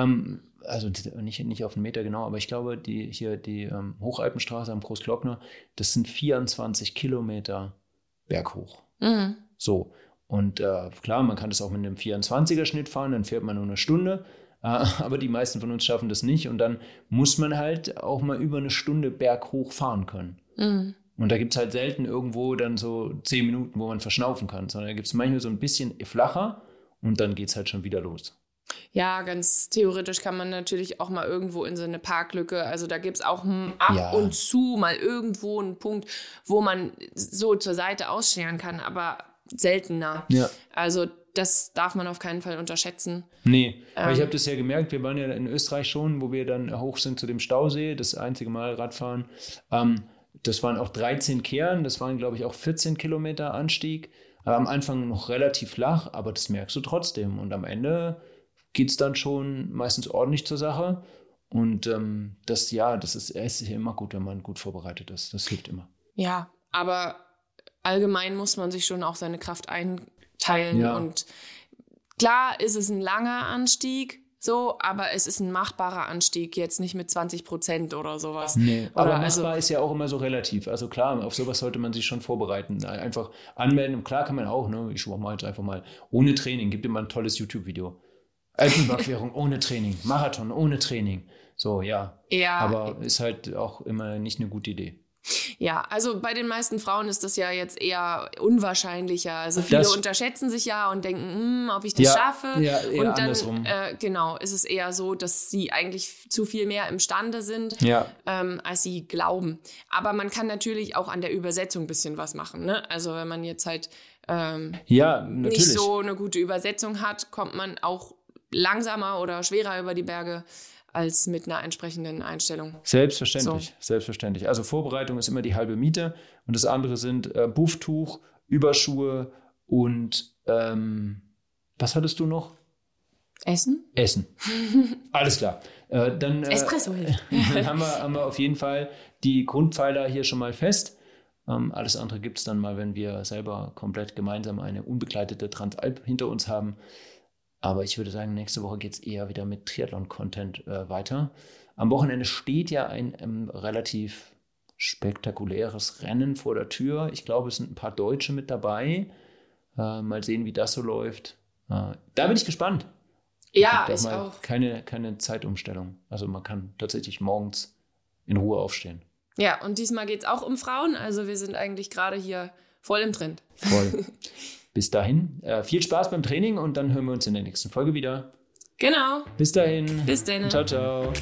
also nicht auf einen Meter genau, aber ich glaube, die Hochalpenstraße am Großglockner, das sind 24 Kilometer berghoch. Mhm. So, und klar, man kann das auch mit einem 24er-Schnitt fahren, dann fährt man nur eine Stunde, aber die meisten von uns schaffen das nicht und dann muss man halt auch mal über eine Stunde berghoch fahren können. Mhm. Und da gibt es halt selten irgendwo dann so 10 Minuten, wo man verschnaufen kann, sondern da gibt es manchmal so ein bisschen flacher und dann geht es halt schon wieder los. Ja, ganz theoretisch kann man natürlich auch mal irgendwo in so eine Parklücke, also da gibt es auch ab und zu mal irgendwo einen Punkt, wo man so zur Seite ausscheren kann, aber seltener. Ja. Also das darf man auf keinen Fall unterschätzen. Nee, aber ich habe das ja gemerkt, wir waren ja in Österreich schon, wo wir dann hoch sind zu dem Stausee, das einzige Mal Radfahren. Das waren auch 13 Kehren, das waren glaube ich auch 14 Kilometer Anstieg. Am Anfang noch relativ flach, aber das merkst du trotzdem und am Ende geht es dann schon meistens ordentlich zur Sache. Und es ist ja immer gut, wenn man gut vorbereitet ist. Das hilft immer. Ja, aber allgemein muss man sich schon auch seine Kraft einteilen. Ja. Und klar ist es ein langer Anstieg, so, aber es ist ein machbarer Anstieg, jetzt nicht mit 20% oder sowas. Nee, aber Oder machbar ist ja auch immer so relativ. Also klar, auf sowas sollte man sich schon vorbereiten. Einfach anmelden. Und klar kann man auch, ne? Ich mache jetzt einfach mal ohne Training. Gibt immer ein tolles YouTube-Video. Alpenüberquerung ohne Training. Marathon ohne Training. So, ja. Aber ist halt auch immer nicht eine gute Idee. Ja, also bei den meisten Frauen ist das ja jetzt eher unwahrscheinlicher. Also viele unterschätzen sich ja und denken, ob ich das schaffe. Ja, eher und dann andersrum. Ist es eher so, dass sie eigentlich zu viel mehr imstande sind, als sie glauben. Aber man kann natürlich auch an der Übersetzung ein bisschen was machen. Ne? Also wenn man jetzt halt nicht so eine gute Übersetzung hat, kommt man auch langsamer oder schwerer über die Berge als mit einer entsprechenden Einstellung. Selbstverständlich. Also Vorbereitung ist immer die halbe Miete und das andere sind Bufftuch, Überschuhe und was hattest du noch? Essen. Alles klar. Dann Espresso hilft. Dann haben wir auf jeden Fall die Grundpfeiler hier schon mal fest. Alles andere gibt es dann mal, wenn wir selber komplett gemeinsam eine unbegleitete Transalp hinter uns haben. Aber ich würde sagen, nächste Woche geht es eher wieder mit Triathlon-Content weiter. Am Wochenende steht ja ein relativ spektakuläres Rennen vor der Tür. Ich glaube, es sind ein paar Deutsche mit dabei. Mal sehen, wie das so läuft. Da bin ich gespannt. Ja, ich auch. Keine Zeitumstellung. Also man kann tatsächlich morgens in Ruhe aufstehen. Ja, und diesmal geht es auch um Frauen. Also wir sind eigentlich gerade hier voll im Trend. Voll. Bis dahin, viel Spaß beim Training und dann hören wir uns in der nächsten Folge wieder. Genau. Bis dahin. Bis dann. Ciao, ciao.